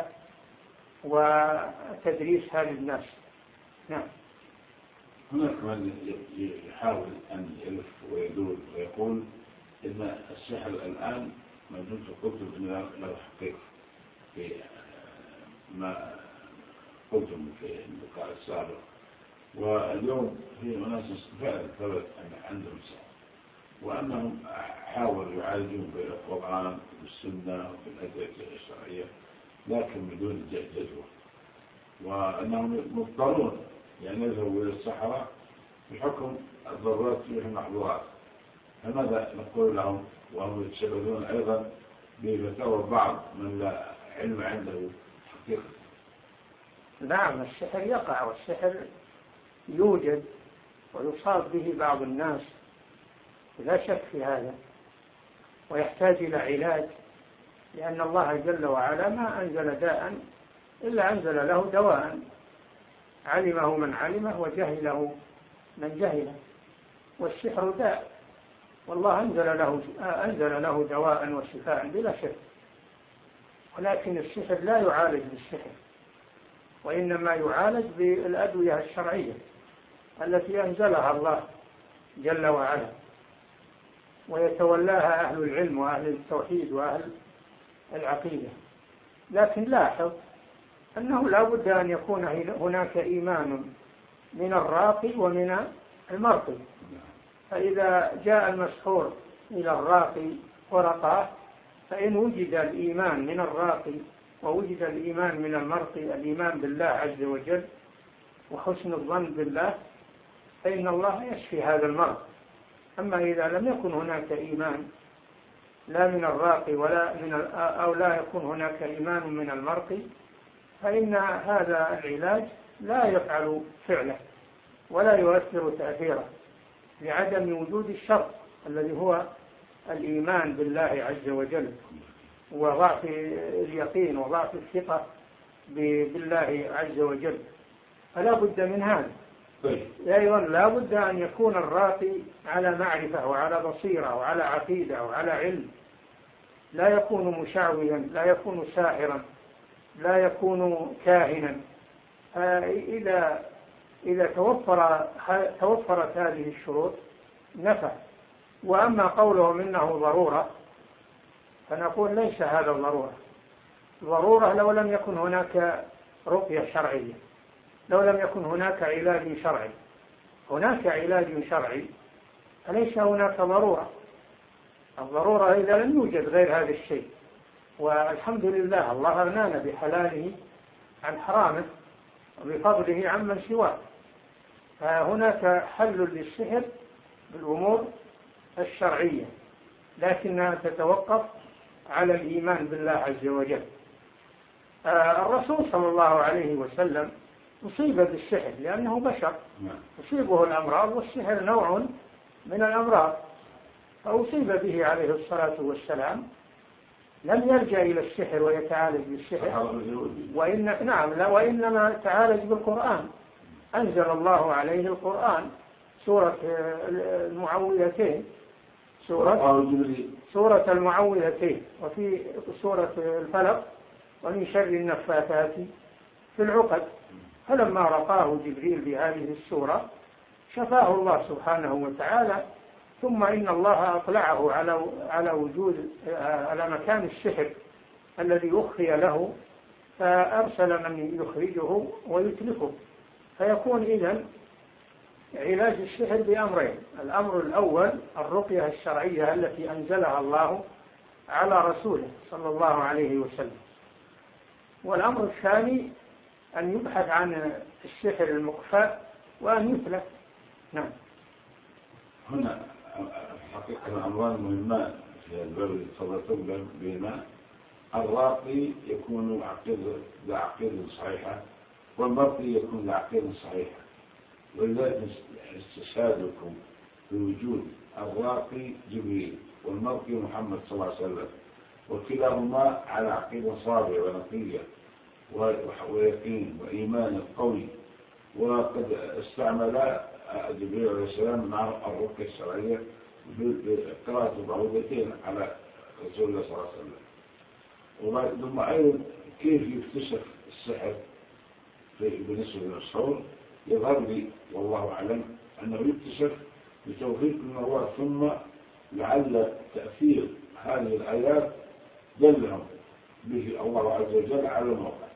وتدريسها للناس. نعم. هناك من يحاول أن يلف ويدور ويقول إن السحر الآن موجود في الكتب من الحقيقة في ما قلتم في اللقاء السابق، واليوم في أناس فعلا ثبت أن عندهم سحر، وأنهم حاولوا يعالجون بالقرآن والسنة وبالأدلة الشرعية لكن بدون جدوى، وأنهم مضطرون يعني يذهبوا إلى الصحراء بحكم الضرورات فيه المحظورات. فماذا نقول لهم وهم يتشبهون أيضا بفتاوى بعض من لا علم عنده حقيقة؟ نعم، السحر يقع، والسحر يوجد ويصاب به بعض الناس، لا شك في هذا، ويحتاج إلى علاج، لأن الله جل وعلا ما أنزل داء إلا أنزل له دواء، علمه من علمه وجهله من جهله. والسحر داء، والله أنزل له دواء وشفاء بلا شك، ولكن السحر لا يعالج بالسحر، وإنما يعالج بالأدوية الشرعية التي أنزلها الله جل وعلا، ويتولاها أهل العلم وأهل التوحيد وأهل العقيدة. لكن لاحظ أنه لا بد أن يكون هناك إيمان من الراقي ومن المرقي، فإذا جاء المسحور إلى الراقي ورقاه، فإن وجد الإيمان من الراقي ووجد الإيمان من المرقي، الإيمان بالله عز وجل وحسن الظن بالله، فإن الله يشفي هذا المرض. أما إذا لم يكن هناك إيمان لا من الراقي أو لا يكون هناك إيمان من المرقي، فإن هذا العلاج لا يفعل فعله ولا يؤثر تأثيره، لعدم وجود الشرط الذي هو الإيمان بالله عز وجل وضعف اليقين وضعف الثقة بالله عز وجل. فلا بد من هذا. أيضا لا بد أن يكون الراقي على معرفة وعلى بصيرة وعلى عقيدة وعلى علم، لا يكون مشعوذا، لا يكون ساحرا، لا يكون كاهنا. إذا توفرت هذه الشروط نفع. وأما قولهم إنه ضرورة، فنقول ليس هذا ضرورة. ضرورة لو لم يكن هناك رقية شرعية، لو لم يكن هناك علاج شرعي. هناك علاج شرعي فليس هناك ضرورة. الضرورة إذا لم يوجد غير هذا الشيء، والحمد لله الله أغنانا بحلاله عن حرامه وبفضله عمن سواه. فهناك حل للسحر بالأمور الشرعية، لكنها تتوقف على الإيمان بالله عز وجل. الرسول صلى الله عليه وسلم أصيب بالسحر لأنه بشر، تصيبه الأمراض، والسحر نوع من الأمراض، فأصيب به عليه الصلاة والسلام. لم يلجأ إلى السحر ويتعالج بالسحر، وإنما تعالج بالقرآن. أنزل الله عليه القرآن، سورة المعوذتين، سورة المعوذتين، وفي سورة الفلق ومن شر النفاثات في العقد. فلما رقاه جبريل بهذه السورة شفاه الله سبحانه وتعالى. ثم إن الله أطلعه على مكان السحر الذي أخفي له، فأرسل من يخرجه ويتلفه. فيكون إذن علاج السحر بأمرين: الأمر الأول الرقية الشرعية التي أنزلها الله على رسوله صلى الله عليه وسلم، والأمر الثاني أن يبحث عن السحر المخفى وأن يتلف. نعم. هنا حقيقة الأمران مهمان في الباب اللي تفضلتم بهما. الراقي يكون لعقيدة صحيحة، والمرقي يكون لعقيدة صحيحة، ولذلك استشهادكم بوجود الراقي جبريل والمرقي محمد صلى الله عليه وسلم، وكلاهما على عقيدة صابرة ونقية ويقين وإيمان قوي. وقد استعمل جبريل عليه السلام مع الرقية الشرعية بقراءة المعوذتين على رسول الله صلى الله عليه وسلم. ثم أيضا كيف يكتشف السحر بالنسبة للمشهور؟ يظهر لي والله أعلم أنه يكتشف بتوفيق من الله، ثم لعل تأثير هذه الآيات دلهم به الله عز وجل على الموقع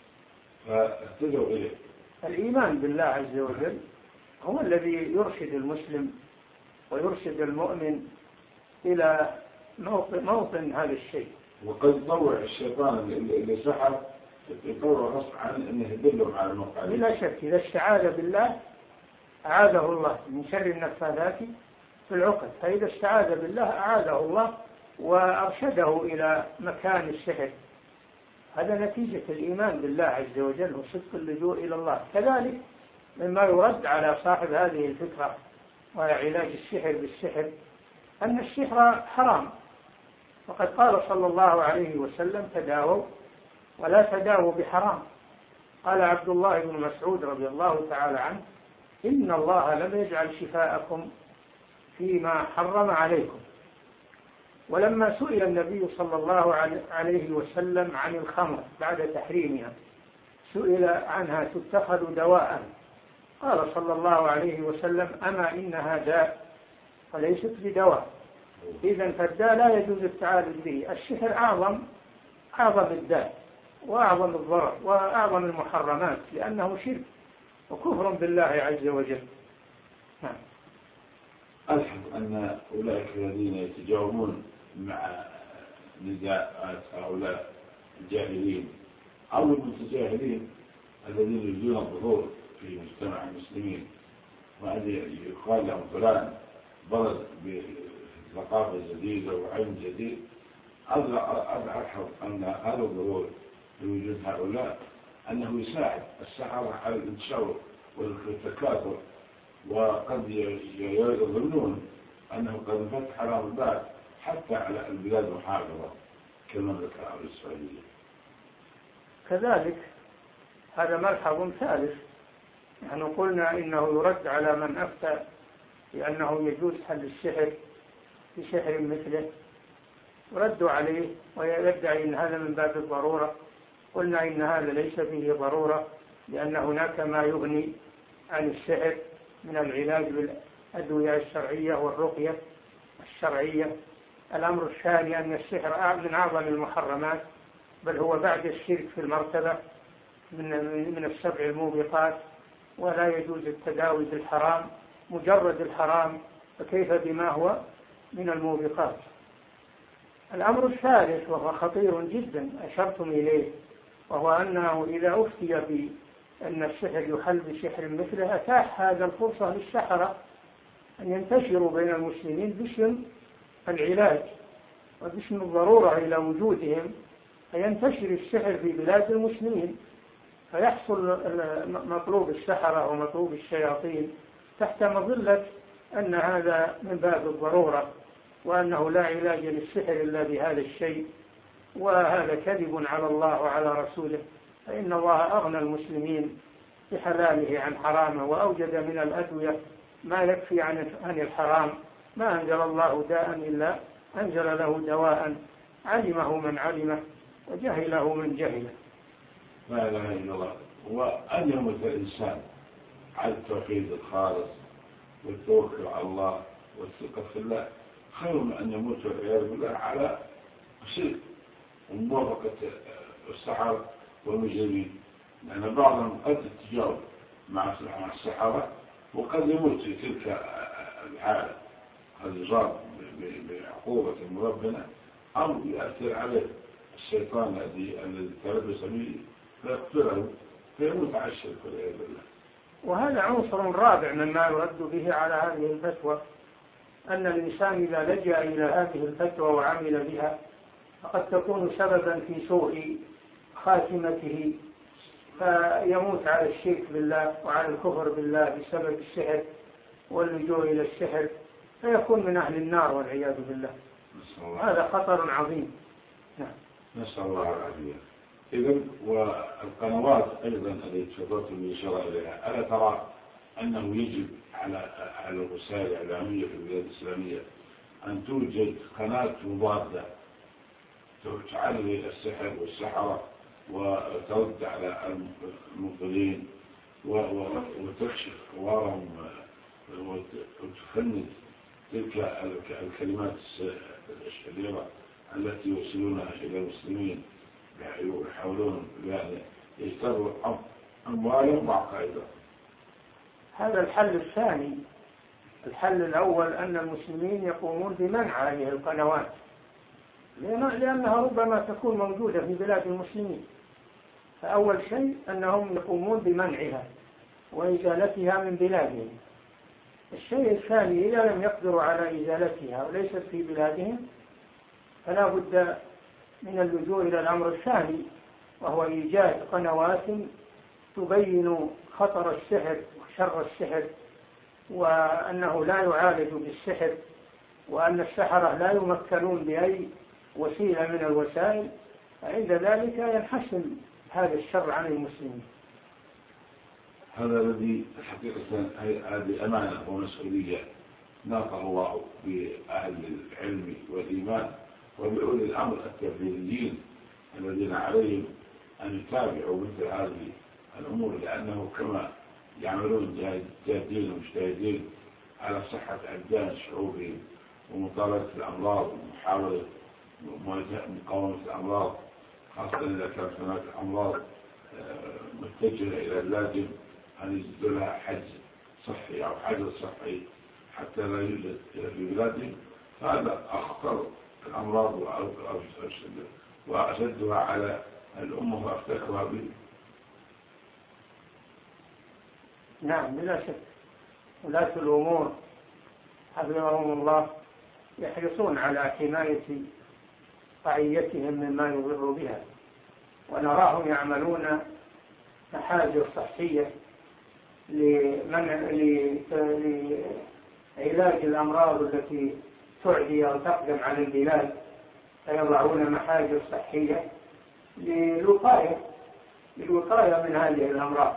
فاهتدوا إليه. الإيمان بالله عز وجل هو الذي يرشد المسلم ويرشد المؤمن إلى موطن هذا الشيء. وقد يطوع الشيطان اللي سحر، يطوع غصب عن أنه يدلهم على الموقع. بلا شك إذا استعاذ بالله أعاذه الله من شر النفاثات في العقد، فإذا استعاذ بالله أعاذه الله وأرشده إلى مكان السحر. هذا نتيجة الإيمان بالله عز وجل وصدق اللجوء إلى الله. كذلك مما يرد على صاحب هذه الفكرة وعلاج السحر بالسحر أن السحر حرام، وقد قال صلى الله عليه وسلم: تداووا ولا تداووا بحرام. قال عبد الله بن مسعود رضي الله تعالى عنه: إن الله لم يجعل شفاءكم فيما حرم عليكم. ولما سئل النبي صلى الله عليه وسلم عن الخمر بعد تحريمها، سئل عنها تتخذ دواء، قال صلى الله عليه وسلم: أما إنها داء وليست بدواء. إذن فالداء لا يجوز التعالج به. السحر أعظم الداء وأعظم الضرر وأعظم المحرمات، لأنه شرك وكفر بالله عز وجل. ألحظ أن أولئك الذين يتجاوبون مع نداءات هؤلاء الجاهلين أو المتجاهلين الذين يريدون الظهور في مجتمع المسلمين، وأن يقال لهم فلان بلد بثقافة جديدة وعلم جديد، ألحظ أن هذا الظهور بوجود هؤلاء أنه يساعد السحرة على الانتشار والتكاثر، وقد يظنون أنه قد انفتح لهم الباب حتى على البلاد المحافظة كالمملكة العربية السعودية. كذلك هذا ملحظ ثالث. نحن قلنا إنه يرد على من أفتى بأنه يجوز حل السحر بسحر مثله، يرد عليه ويدعي أن هذا من باب الضرورة. قلنا إن هذا ليس فيه ضرورة، لأن هناك ما يغني عن السحر من العلاج بالأدوية الشرعية والرقية الشرعية. الأمر الثاني أن السحر من أعظم المحرمات، بل هو بعد الشرك في المرتبة، من السبع الموبقات، ولا يجوز التداوي بالحرام مجرد الحرام، فكيف بما هو من الموبقات. الأمر الثالث وهو خطير جدا أشرتم إليه، وهو أنه إذا أفتي بأن السحر يحل بسحر مثله أتاح هذا الفرصة للسحرة أن ينتشروا بين المسلمين باسم العلاج وباسم الضرورة إلى وجودهم، فينتشر السحر في بلاد المسلمين، فيحصل مطلوب السحرة ومطلوب الشياطين تحت مظلة أن هذا من باب الضرورة، وأنه لا علاج للسحر إلا بهذا الشيء، وهذا كذب على الله وعلى رسوله، فإن الله أغنى المسلمين بحلاله عن حرامه، وأوجد من الأدوية ما يكفي عن الحرام. ما أنزل الله داء إلا أنزل له دواء علمه من علمه وجهله من جهله. لا إله إلا الله. وأن يموت الإنسان على التوحيد الخالص والتوكل على الله والثقة في الله خير من أن يموت والعياذ بالله على شرك وموافقة السحرة والمجرمين، لأن بعضهم قد يتجاوب مع السحرة وقد يموت في تلك الحالة، قد يصاب بعقوبة مربنة أو يأثر عليه الشيطان الذي تلبس به فيقتله فيموت على الشرك والعياذ بالله. وهذا عنصر رابع مما يرد به على هذه الفتوى، أن الإنسان إذا لجأ إلى هذه الفتوى وعمل بها فقد تكون سببا في سوء خاتمته، فيموت على الشرك بالله وعلى الكفر بالله بسبب السحر واللجوء إلى السحر، فيكون من أهل النار والعياذ بالله. هذا خطر عظيم. نسأل الله العافية. إذن والقنوات أيضا التي تفضلت بالإشارة إليها، ألا ترى أنه يجب على الوسائل الإعلامية في البلاد الإسلامية أن توجد قناة مضادة تعلي السحر والسحرة وترد على المبطلين وتكشف حوارهم وتفند تلك الكلمات الشريرة التي يوصلونها إلى المسلمين يحاولون يعني يجتروا أموالهم وعقائدهم. هذا الحل الثاني. الحل الأول أن المسلمين يقومون بمنع هذه القنوات، لأنها ربما تكون موجودة في بلاد المسلمين، فأول شيء أنهم يقومون بمنعها وإزالتها من بلادهم. الشيء الثاني إذا لم يقدروا على إزالتها وليست في بلادهم فلا بد من اللجوء إلى الأمر الثاني، وهو إيجاد قنوات تبين خطر السحر وشر السحر، وأنه لا يعالج بالسحر، وأن السحرة لا يمكنون بأي وسيلة من الوسائل، فعند ذلك ينحسن هذا الشر عن المسلمين. هذا الذي حقيقة هذه أمانة ومسؤولية ناقه الله بأهل العلم والإيمان وبأولي الأمر التنفيذيين الذين عليهم أن يتابعوا مثل هذه الأمور، لأنه كما يعملون جادين ومجتهدين على صحة أبدان شعوبهم ومطالبة الأمراض ومحاولة مقاومة الأمراض، خاصة إذا كانت هناك أمراض متجهة إلى بلادهم أن يجد لها حجز صحي أو حجز صحي حتى لا يوجد في بلادهم، فهذا أخطر الأمراض وأشدها على الأمة وأفتكرها به. نعم بلا شك، ولاة الأمور حفظهم الله يحرصون على حماية رعيتهم مما يضر بها، ونراهم يعملون محاجر صحية لعلاج الأمراض التي تعدي أو تقدم على البلاد، فيضعون محاجر صحية للوقاية من هذه الأمراض.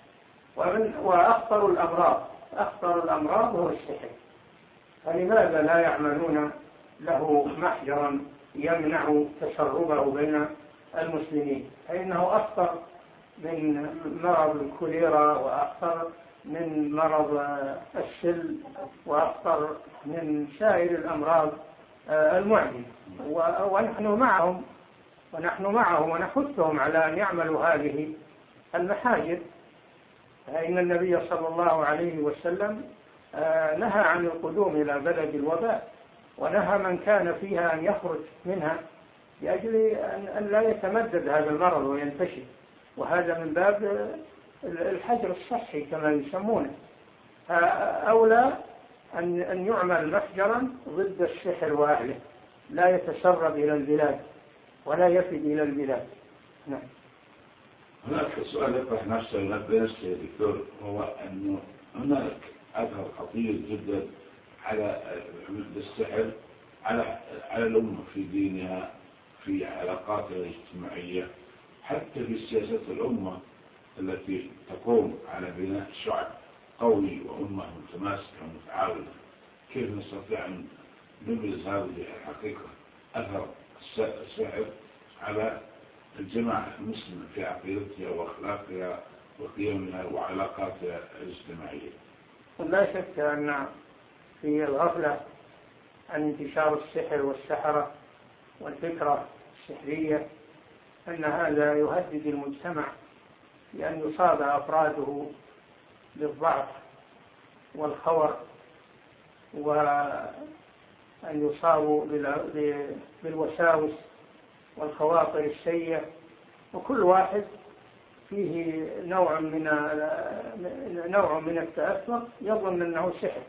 وأخطر الأمراض هو السحر، فلماذا لا يعملون له محجرا يمنع تسربه بين المسلمين؟ فإنه أخطر من مرض الكوليرا، وأخطر من مرض السل، وأخطر من سائر الأمراض المعدية. ونحن معهم ونحثهم على أن يعملوا هذه المحاجر. إن النبي صلى الله عليه وسلم نهى عن القدوم إلى بلد الوباء، ونهى من كان فيها أن يخرج منها لأجل أن لا يتمدد هذا المرض وينتشر، وهذا من باب الحجر الصحي كما يسمونه. أولى أن يعمل محجرا ضد السحر وأهله، لا يتسرب إلى البلاد ولا يفد إلى البلاد. نعم. هناك سؤال يطرح نفسه يا دكتور، هو أنه هناك أثر خطير جدا على السحر على الأمة في دينها، في علاقاتها الاجتماعية، حتى في سياسة الأمة التي تقوم على بناء شعب قوي وأمة متماسكة ومتعاونة. كيف نستطيع أن نبرز هذه الحقيقة، أثر السحر على الجماعة المسلمة في عقيدتها وأخلاقها وقيمها وعلاقاتها الاجتماعية؟ لا شك أن في الغفلة عن انتشار السحر والسحرة والفكرة السحرية أن هذا يهدد المجتمع، لأن يصاب أفراده بالضعف والخور، وأن يصابوا بالوساوس والخواطر السيئة، وكل واحد فيه نوع من التأثر يظن أنه سحر.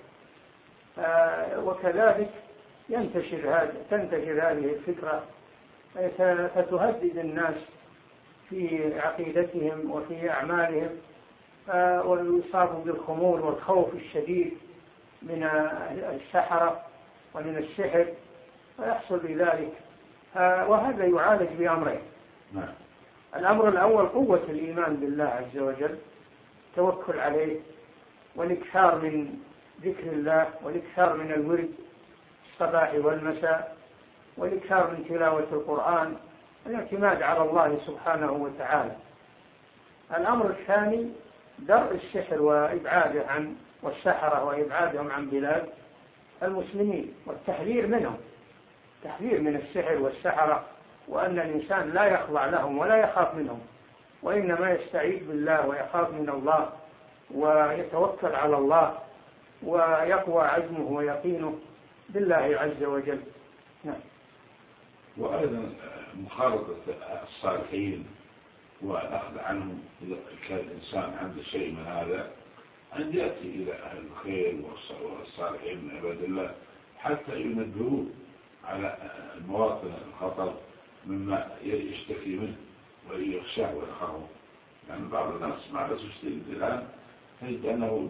وكذلك تنتشر هذه الفكرة فتهدد الناس في عقيدتهم وفي أعمالهم، ويصابوا بالخمول والخوف الشديد من السحرة ومن السحر، ويحصل بذلك. وهذا يعالج بأمرين. الأمر الأول قوة الإيمان بالله عز وجل، التوكل عليه، والإكثار من ذكر الله، والإكثار من الورد الصباح والمساء، والإكثار من تلاوة القرآن، والاعتماد على الله سبحانه وتعالى. الأمر الثاني درء السحر وإبعاده والسحرة وإبعادهم عن بلاد المسلمين، والتحذير منهم، تحذير من السحر والسحرة، وأن الإنسان لا يخضع لهم ولا يخاف منهم، وإنما يستعيذ بالله ويخاف من الله ويتوكل على الله ويقوى عزمه ويقينه بالله عز وجل. نعم. وأيضا مخالطة الصالحين والأخذ عنهم إذا كان الإنسان عنده شيء من هذا، أن يأتي إلى أهل الخير والصالحين من عباد الله حتى ينبهوه على مواطن الخطر مما يشتكي منه ويخشاه ويخافه. يعني بعض الناس مع الأسف الشديد الآن تجد أنه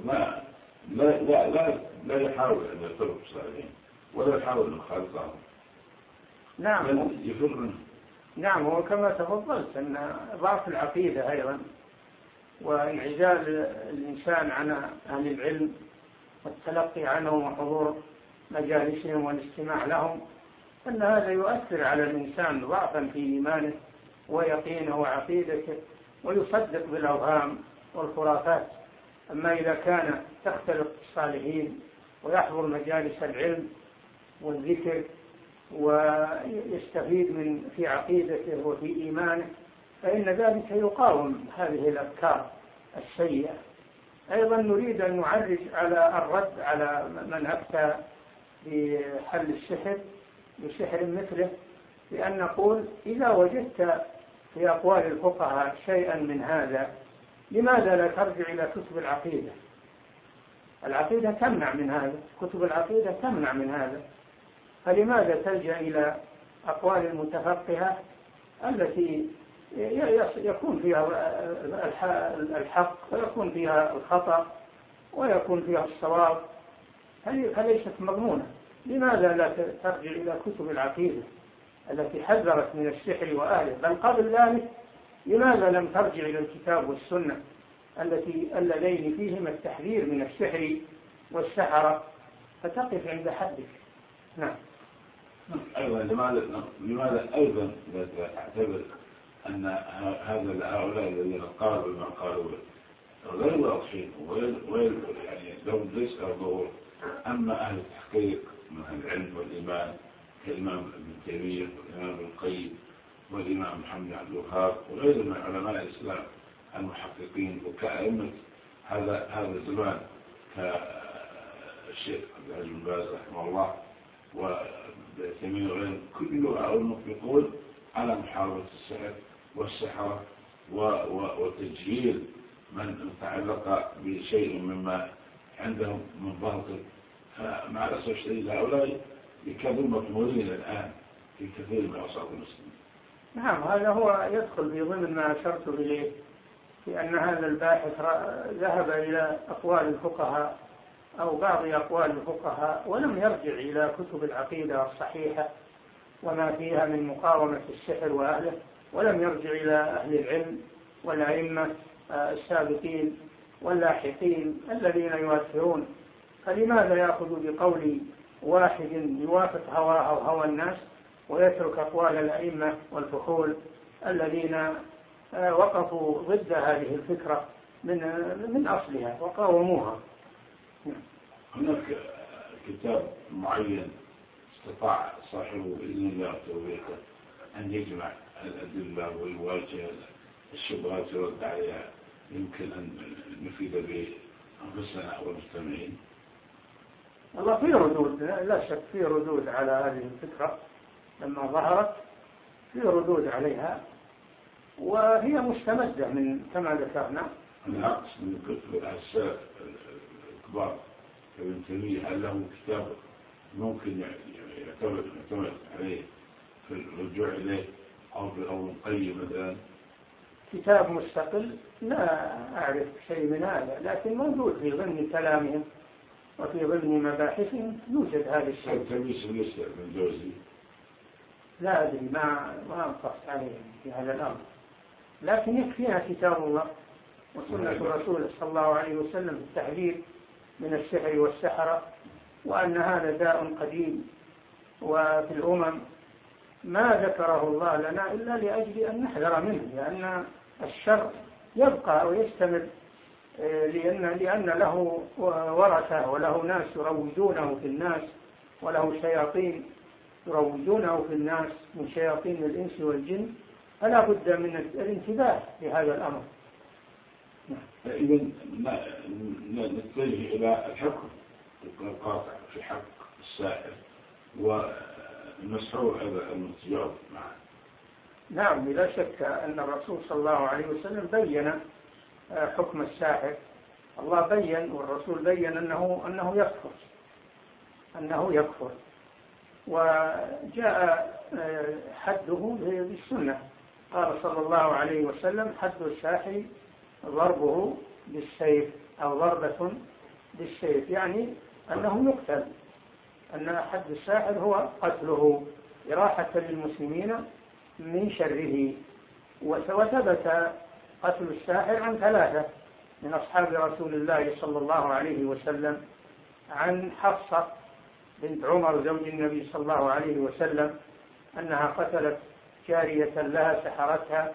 لا يحاول أن يطلب الصالحين ولا يحاول أن يخالطهم. نعم. يفر منه. نعم. وكما تفضلت أن ضعف العقيدة أيضا وانعزال الإنسان عن أهل العلم والتلقي عنهم وحضور مجالسهم والاستماع لهم، أن هذا يؤثر على الإنسان ضعفا في إيمانه ويقينه وعقيدته، ويصدق بالأوهام والخرافات. أما إذا كان تختلط الصالحين ويحضر مجالس العلم والذكر ويستفيد في عقيدته وفي إيمانه، فإن ذلك يقاوم هذه الأفكار السيئة. أيضا نريد أن نعرج على الرد على من أفتى بحل السحر بسحر مثله، بأن نقول إذا وجدت في أقوال الفقهاء شيئا من هذا، لماذا لا ترجع إلى كتب العقيدة؟ العقيدة تمنع من هذا، كتب العقيدة تمنع من هذا، فلماذا تلجأ إلى أقوال المتفقهة التي يكون فيها الحق ويكون فيها الخطأ ويكون فيها الصواب، فليست مضمونة؟ لماذا لا ترجع إلى كتب العقيدة التي حذرت من السحر وأهله؟ بل قبل ذلك لماذا لم ترجع إلى الكتاب والسنة اللذين فيهما التحذير من السحر والسحرة فتقف عند حدك؟ نعم. أيضا لماذا أيضا تعتبر أن هؤلاء الذين قالوا ما قالوا غير واضحين يعني لهم ليس ظهور؟ أما أهل التحقيق من العلم والإيمان كالإمام ابن تيمية والإمام ابن القيم والإمام محمد بن عبد الوهاب وغيرهم من علماء الإسلام المحققين وكأئمة هذا الزمان كالشيخ عبد العزيز بن باز رحمه الله وتيمية وغيرهم، كل هؤلاء يقول على محاربة السحر والسحرة وتجهيل من تعلق بشيء مما عندهم من باطل. فمع الأسف الشديد هؤلاء يكادون مطمورين الآن في كثير من أوساط المسلمين. نعم، هذا هو يدخل في ضمن ما أشرت إليه، في أن هذا الباحث ذهب إلى أقوال الفقهاء أو بعض أقوال الفقهاء ولم يرجع إلى كتب العقيدة الصحيحة وما فيها من مقاومة السحر وأهله، ولم يرجع إلى أهل العلم والأئمة السابقين واللاحقين الذين يؤثرون. فلماذا يأخذ بقول واحد يوافق هواه أو هوى الناس ويترك أقوال الأئمة والفحول الذين وقفوا ضد هذه الفكرة من أصلها وقاوموها؟ هناك كتاب معين استطاع صاحبه بإذن الله توفيقه أن يجمع الأدلة ويواجه الشبهات ويرد عليها، يمكن أن نفيد به أنفسنا والمستمعين. والله في ردود، لا شك في ردود على هذه الفكرة لما ظهرت، في ردود عليها وهي مستمدة من كما ذكرنا. أنا أقصد من كتب السلف الكبار ابن تيمية، هل له كتاب ممكن يعتمد عليه في الرجوع إليه أو ابن القيم مثلا؟ كتاب مستقل لا أعرف شيء من هذا، لكن موجود في ضمن كلامهم وفي ضمن مباحثهم يوجد هذا الشيء. تلبيس بالنسبة ابن جوزي لا أدري، ما أنقص عليه في هذا الأمر، لكن يكفيها كتاب الله وسنة الرسول صلى الله عليه وسلم في التحذير من السحر والسحرة، وأن هذا داء قديم وفي الأمم ما ذكره الله لنا إلا لأجل أن نحذر منه، لأن الشر يبقى ويستمر، لأن له ورثة وله ناس يروجونه في الناس، وله شياطين يروجونه في الناس من شياطين الإنس والجن، فلا بد من الانتباه لهذا الأمر. إذن نتجه إلى الحكم القاطع في حق السائر والمسحور هذا المتجاوب معه. نعم، لا شك أن الرسول صلى الله عليه وسلم بين حكم الساحر. الله بين والرسول بين أنه يكفر وجاء حده بالسنة. قال صلى الله عليه وسلم: حد الساحر ضربه بالسيف أو ضربة بالسيف، يعني أنه يقتل، أن حد الساحر هو قتله إراحة للمسلمين من شره. وثبت قتل الساحر عن 3 من أصحاب رسول الله صلى الله عليه وسلم: عن حفصة بنت عمر زوج النبي صلى الله عليه وسلم أنها قتلت جارية لها سحرتها،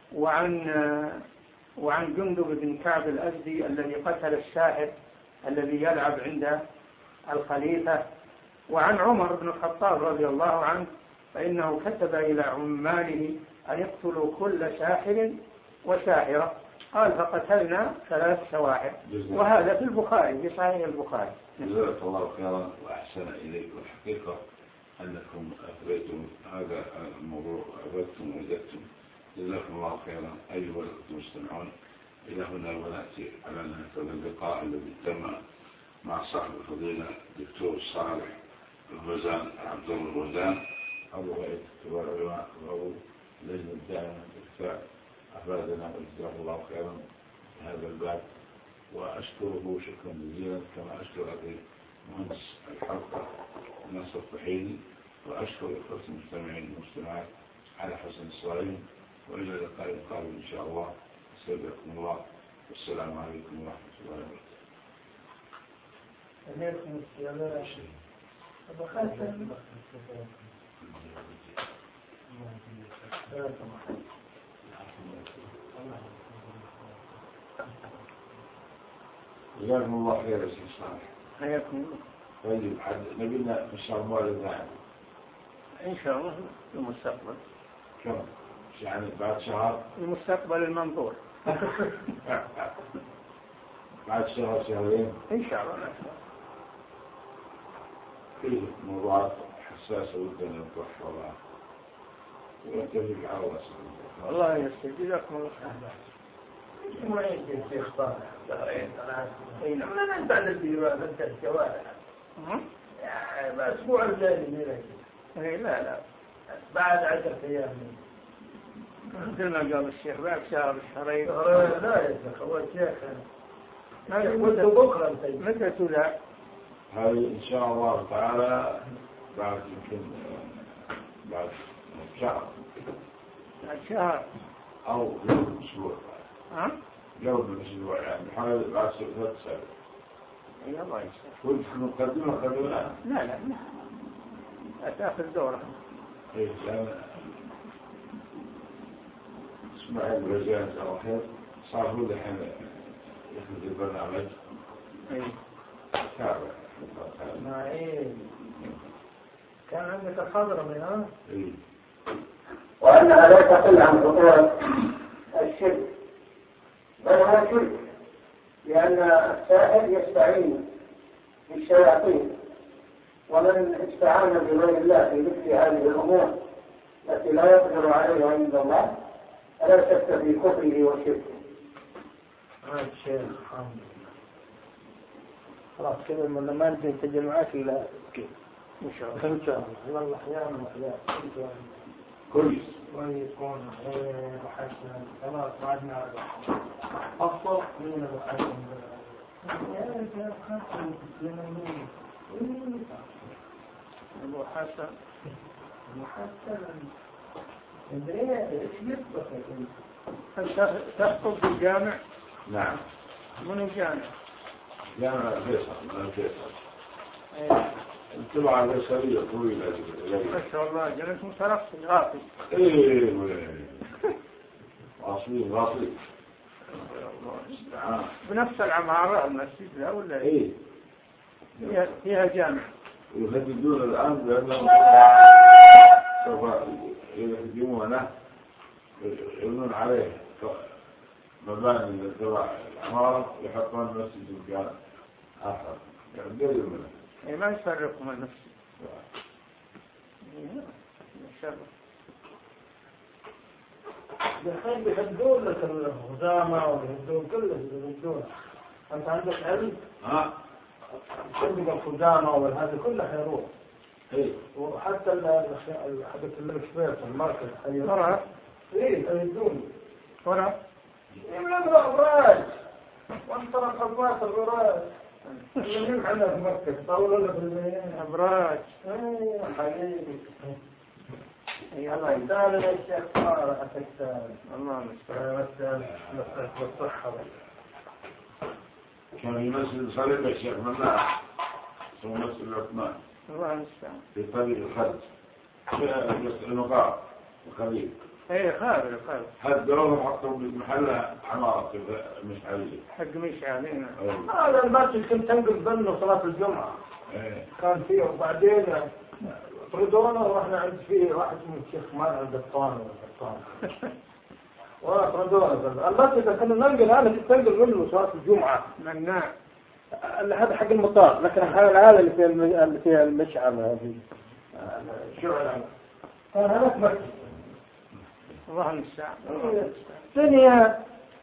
وعن جندب بن كعب الأزدي الذي قتل الساحر الذي يلعب عند الخليفة، وعن عمر بن الخطاب رضي الله عنه فإنه كتب إلى عماله أن يقتلوا كل ساحر وساحرة، قال: فقتلنا 3 سواحر. وهذا في البخاري، في صحيح البخاري. جزاك الله خيرا وأحسن إليكم. الحقيقة أنكم أثبتم هذا الموضوع وأثبتم وجدتم. جزاكم الله خيرا أيها المستمعون. إلى هنا ونأتي على هذا اللقاء الذي تم مع صاحب الفضيلة الدكتور صالح الغزان عبد الله الغزان، أبو رئيس كبار العلماء وأبو لجنة الدائمة للإفتاء، أفادنا وجزاه الله خيرا في هذا الباب، وأشكره شكرا جزيلا، كما أشكر أخي مهندس الحلقة ناصر الطحيني، وأشكر إخوة المستمعين والمستمعات على حسن الصائم، وإلى لقاء قادم إن شاء الله. استودعكم الله، والسلام عليكم ورحمة الله وبركاته. جزاكم الله خير يا سيدي صالح. حياكم الله. طيب نبينا في الشهر الموالد إن شاء الله في المستقبل. كم؟ يعني بعد شهر؟ المستقبل المنظور. بعد شهر شهرين إن شاء الله. فيه موضوعات حساسة ودنا نتوحرها ويتفق على الله سبحانه. الله يستجيب لكم الله. ما يمكن في إخبار من بعد الديوان أنت الجوارح يعني أسبوع الليل لا بعد 10 أيام مثل ما قال الشيخ بعد شهر شهرين. لا يا شيخ هو الشيخ ما قلت بكرة متى تلا؟ هذه إن شاء الله تعالى بعد يمكن بعد شهر أو يوم أسبوع. يوم الأسبوع يعني حوالي بعد 3 سنوات. يا الله يسلمك. كنت مقدمة قبل لا أتاخذ دورة. إيه لأن اسماعيل الرجال أو خير صار هو الحين يخرج البرنامج. إيه. تابع. إسماعيل كان عندك الخضرة منها. إيه. وأنها لا تقل عن خطورة الشرك، بل هو شرك، لأن الساحر يستعين بالشياطين، ومن استعان بغير الله في مثل هذه الأمور التي لا يقدر عليها عند الله فلا شك في كفره وشركه. الشيخ الحمد لله. خلاص كذا ما نجي نسجل معك إلا كيف إن شاء الله. والله أحيانا كويس. ويكون خير وحسن. خلاص بعدنا أفضل من الحسن. أبو حسن هل تخطب في الجامع؟ نعم. من الجامع؟ جامع فيصل. الطبعة البشرية طويلة. ما شاء الله جلس مترقص غافل. إيه غاصب. بنفس العمارة المسجد لا ولا إيه فيها جامع. يهددون الآن بأنهم سوف يهدمونه يبنون عليه مباني تبع العمارة يحطون مسجد مكان آخر يعدلوا منه. إيه ما يفرقوا من نفسه. يشرف. الحين بيهدون لك الخزامة ويهدون كله يهدون. أنت عندك علم؟ عندك الخزامة والهذا كله حيروح. إيه. وحتى حدث المكسبات الماركت ورا. إيه يهدون. ورا. يملأ الأبراج. وانطلق خطوات الغراج. اللي يمحنا في مكة طاولوا لنا في المياه. أبراج. إيه حبيبي. الله أتكتال الشيخ صار أتكتال. الله مسألة بالصحة. كان في مسجد صليب الشيخ مناع اسمه مسجد عثمان. الله المستعان. في طريق الخرج في المقاعد الخليل. ايه خابر هدروه وحطوا بمحلها عمارة مشعلية حق مشعلين. هذا المسجد كنت تنقل بنه صلاة الجمعة. كان فيه وبعدين طردونا ورحنا عند فيه واحد من الشيخ مال عند الطان وطردونا. المسجد كنا ننقل هذا كنت تنقل منه صلاة الجمعة مناع. هذا حق المطار، لكن هذا اللي فيه المشعر هذه شعر كان هذا مسجد. الله المستعان. الدنيا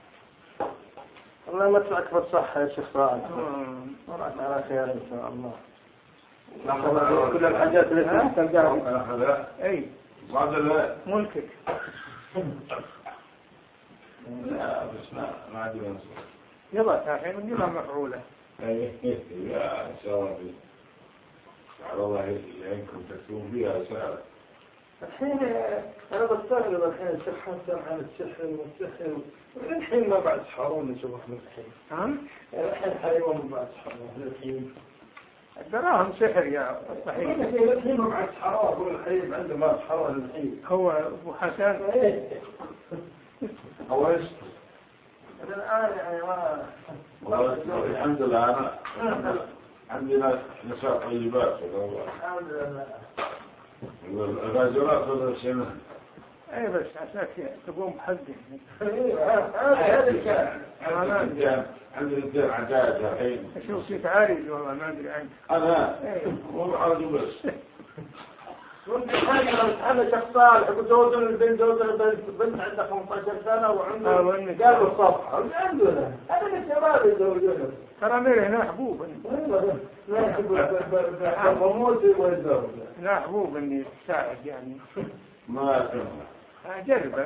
الله يمتعك بالصحة يا شيخ صالح. وراك على خير إن شاء الله. كل الحاجات اللي تلقاها. أي. بعد لا. ملكك. لا بس ما عندي منصب. يلا تاخير نجيبها مفعولة. يا إن شاء الله على الله يعينكم تكتبون فيها سهلة. الحين أنا بستغرب الحين الشيخ حسن عن السحر والسحر. الحين ما بعد سحرون نشوف من الحين. الحين حيوان ما بعد سحرون الحين. الدراهم سحر يا صحيح. الحين ما بعد سحرون أقول الحين عنده ما سحرون الحين. هو أبو حسن. هو إيش؟ الآن يعني ما. والله الحمد لله أنا عندنا نساء طيبات. الحمد لله. الغازلات ولا شيء. اي بس عساك تقوم بحقه. هذا الشارع عند الدين عجائز الحين. اشوف كيف عارج والله ما ادري عنك. انا مو عارج بس. كنت حاجة أنا شخص صالح وزوج البنت بنت عندها 15 سنة وعنده قالوا الصفحة الحمد لله أنا الشباب يزوجونه ترى ميري هنا حبوب لا بموت والزوج لا حبوب إني تساعد يعني ما أفهمها أجربه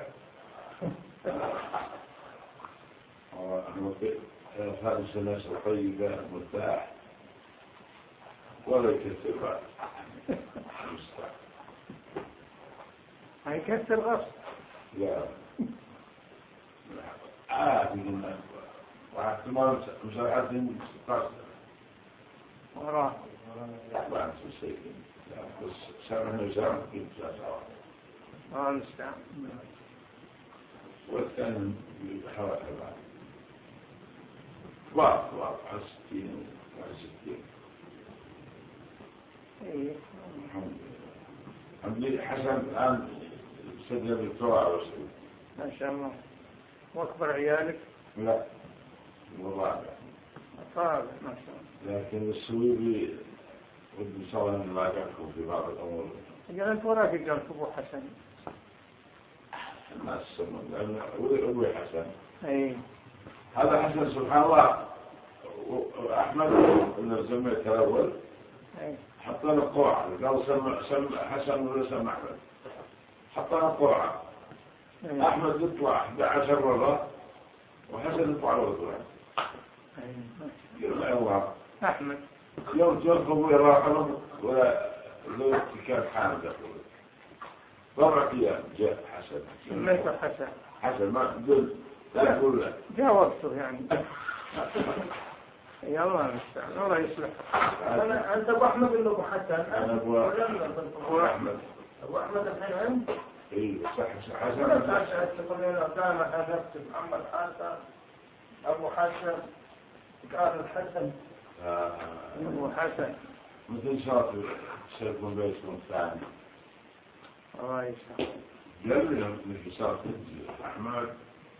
هذه الناس الطيبة مرتاح ولا يكثر بعد هيكثر غصب لا عادي جدا واحتمال مساعدة قصد وراه بعد الشيء بس سامحنا وسامح كيف سامح المستعان والثاني بحوالي بعد على 60 وعلى 60 الحمد لله حسن الآن سجل الدكتوراه على رسول ما شاء الله. واكبر عيالك؟ لا والله طالع ما شاء الله. لكن السويبي ودي إن شاء الله أن نلاقاكم في بعض الأمور. قال أنت وراك قال أبو حسن. الناس سمون لأن أبوي حسن. أي. هذا حسن سبحان الله أحمد اللي سميته الأول. حطنا قرعة قال سم حسن ولا سم أحمد. حطنا قرعة. أحمد يطلع 11 مرة وحسن يطلع مرة. يلا الله أحمد يوم توقفوا يراقبوا ولا لو كان حامد يقول 4 أيام جاء حسن. سميته حسن. حسن ما دل لا يقول له جاء وقته يعني. يا الله المستعان الله يصلح. أنت أبو أحمد ولا أبو حسن؟ أنا أبو أحمد. أبو أحمد الحين عند؟ إيه صح حسن. تقول لنا كان نكتب محمد حسن أبو حسن قال الحسن. أبو حسن. مثل شرط سيكون بيسكم الثاني. الله يسلمك. قبل مثل شرط أحمد.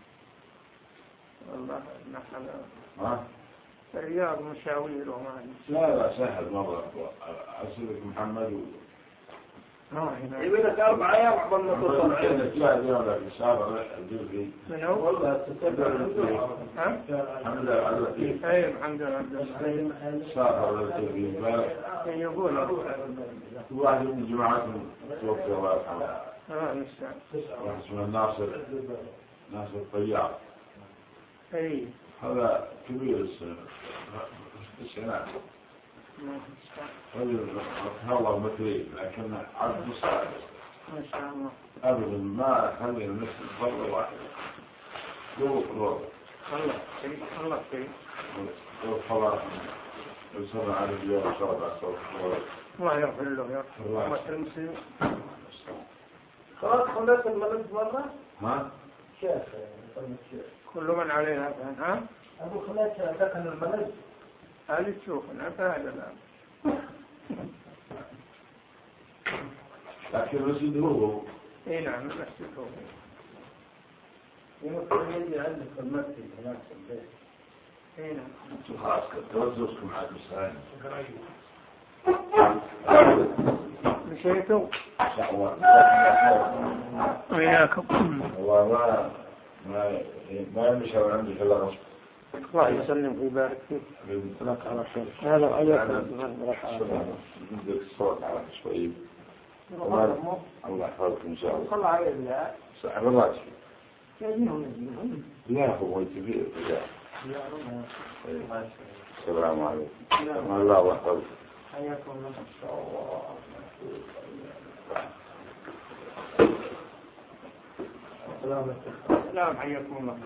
والله ما حلال. ها؟ الرياض مشاوير وما لا سهل مرة أسألك محمد يبي لك 4 أيام قبل ما توصل. لا اليوم في السابق الجزء من هو؟ والله تتبع الحمد لله على اللطيف. أي الحمد لله. السابق اللطيف يقول واحد من جماعتهم توفي الله يرحمه. المستعان. واحد اسمه ناصر الطيار. أي. هذا كبير السنة في السنة رجل الله مثلي لكن عبد الصالح ما شاء الله أبدا ما خلي النفس ضربة واحدة روح الله كريم الله كريم والخلاص يصنع على اليوم شرب أكثر الله يغفر له يغفر الله المسلمين. خلاص خلصت الملك مرة؟ ها؟ شيخ كل من عليها فان ها؟ أبو خلاص دخل الملك هل تشوف هذا الآن لكن المسجد هو اي نعم المسجد هو يمكن يجي عندك المسجد هناك في البيت. اي نعم خلاص توزوكم على المسرين مشيتوا شعوة وياكم والله ما يمشي عندي إلا غصب. الله يسلم ويبارك فيك. لك على خير. هذا عليكم من رفع عندك الصوت على شوي. الله يحفظك إن شاء الله. صلى عليه الله. صاحب الراجل. يجيهم. لا هو كبير. السلام عليكم. الله يحفظك. حياكم الله. سلام حياكم الله.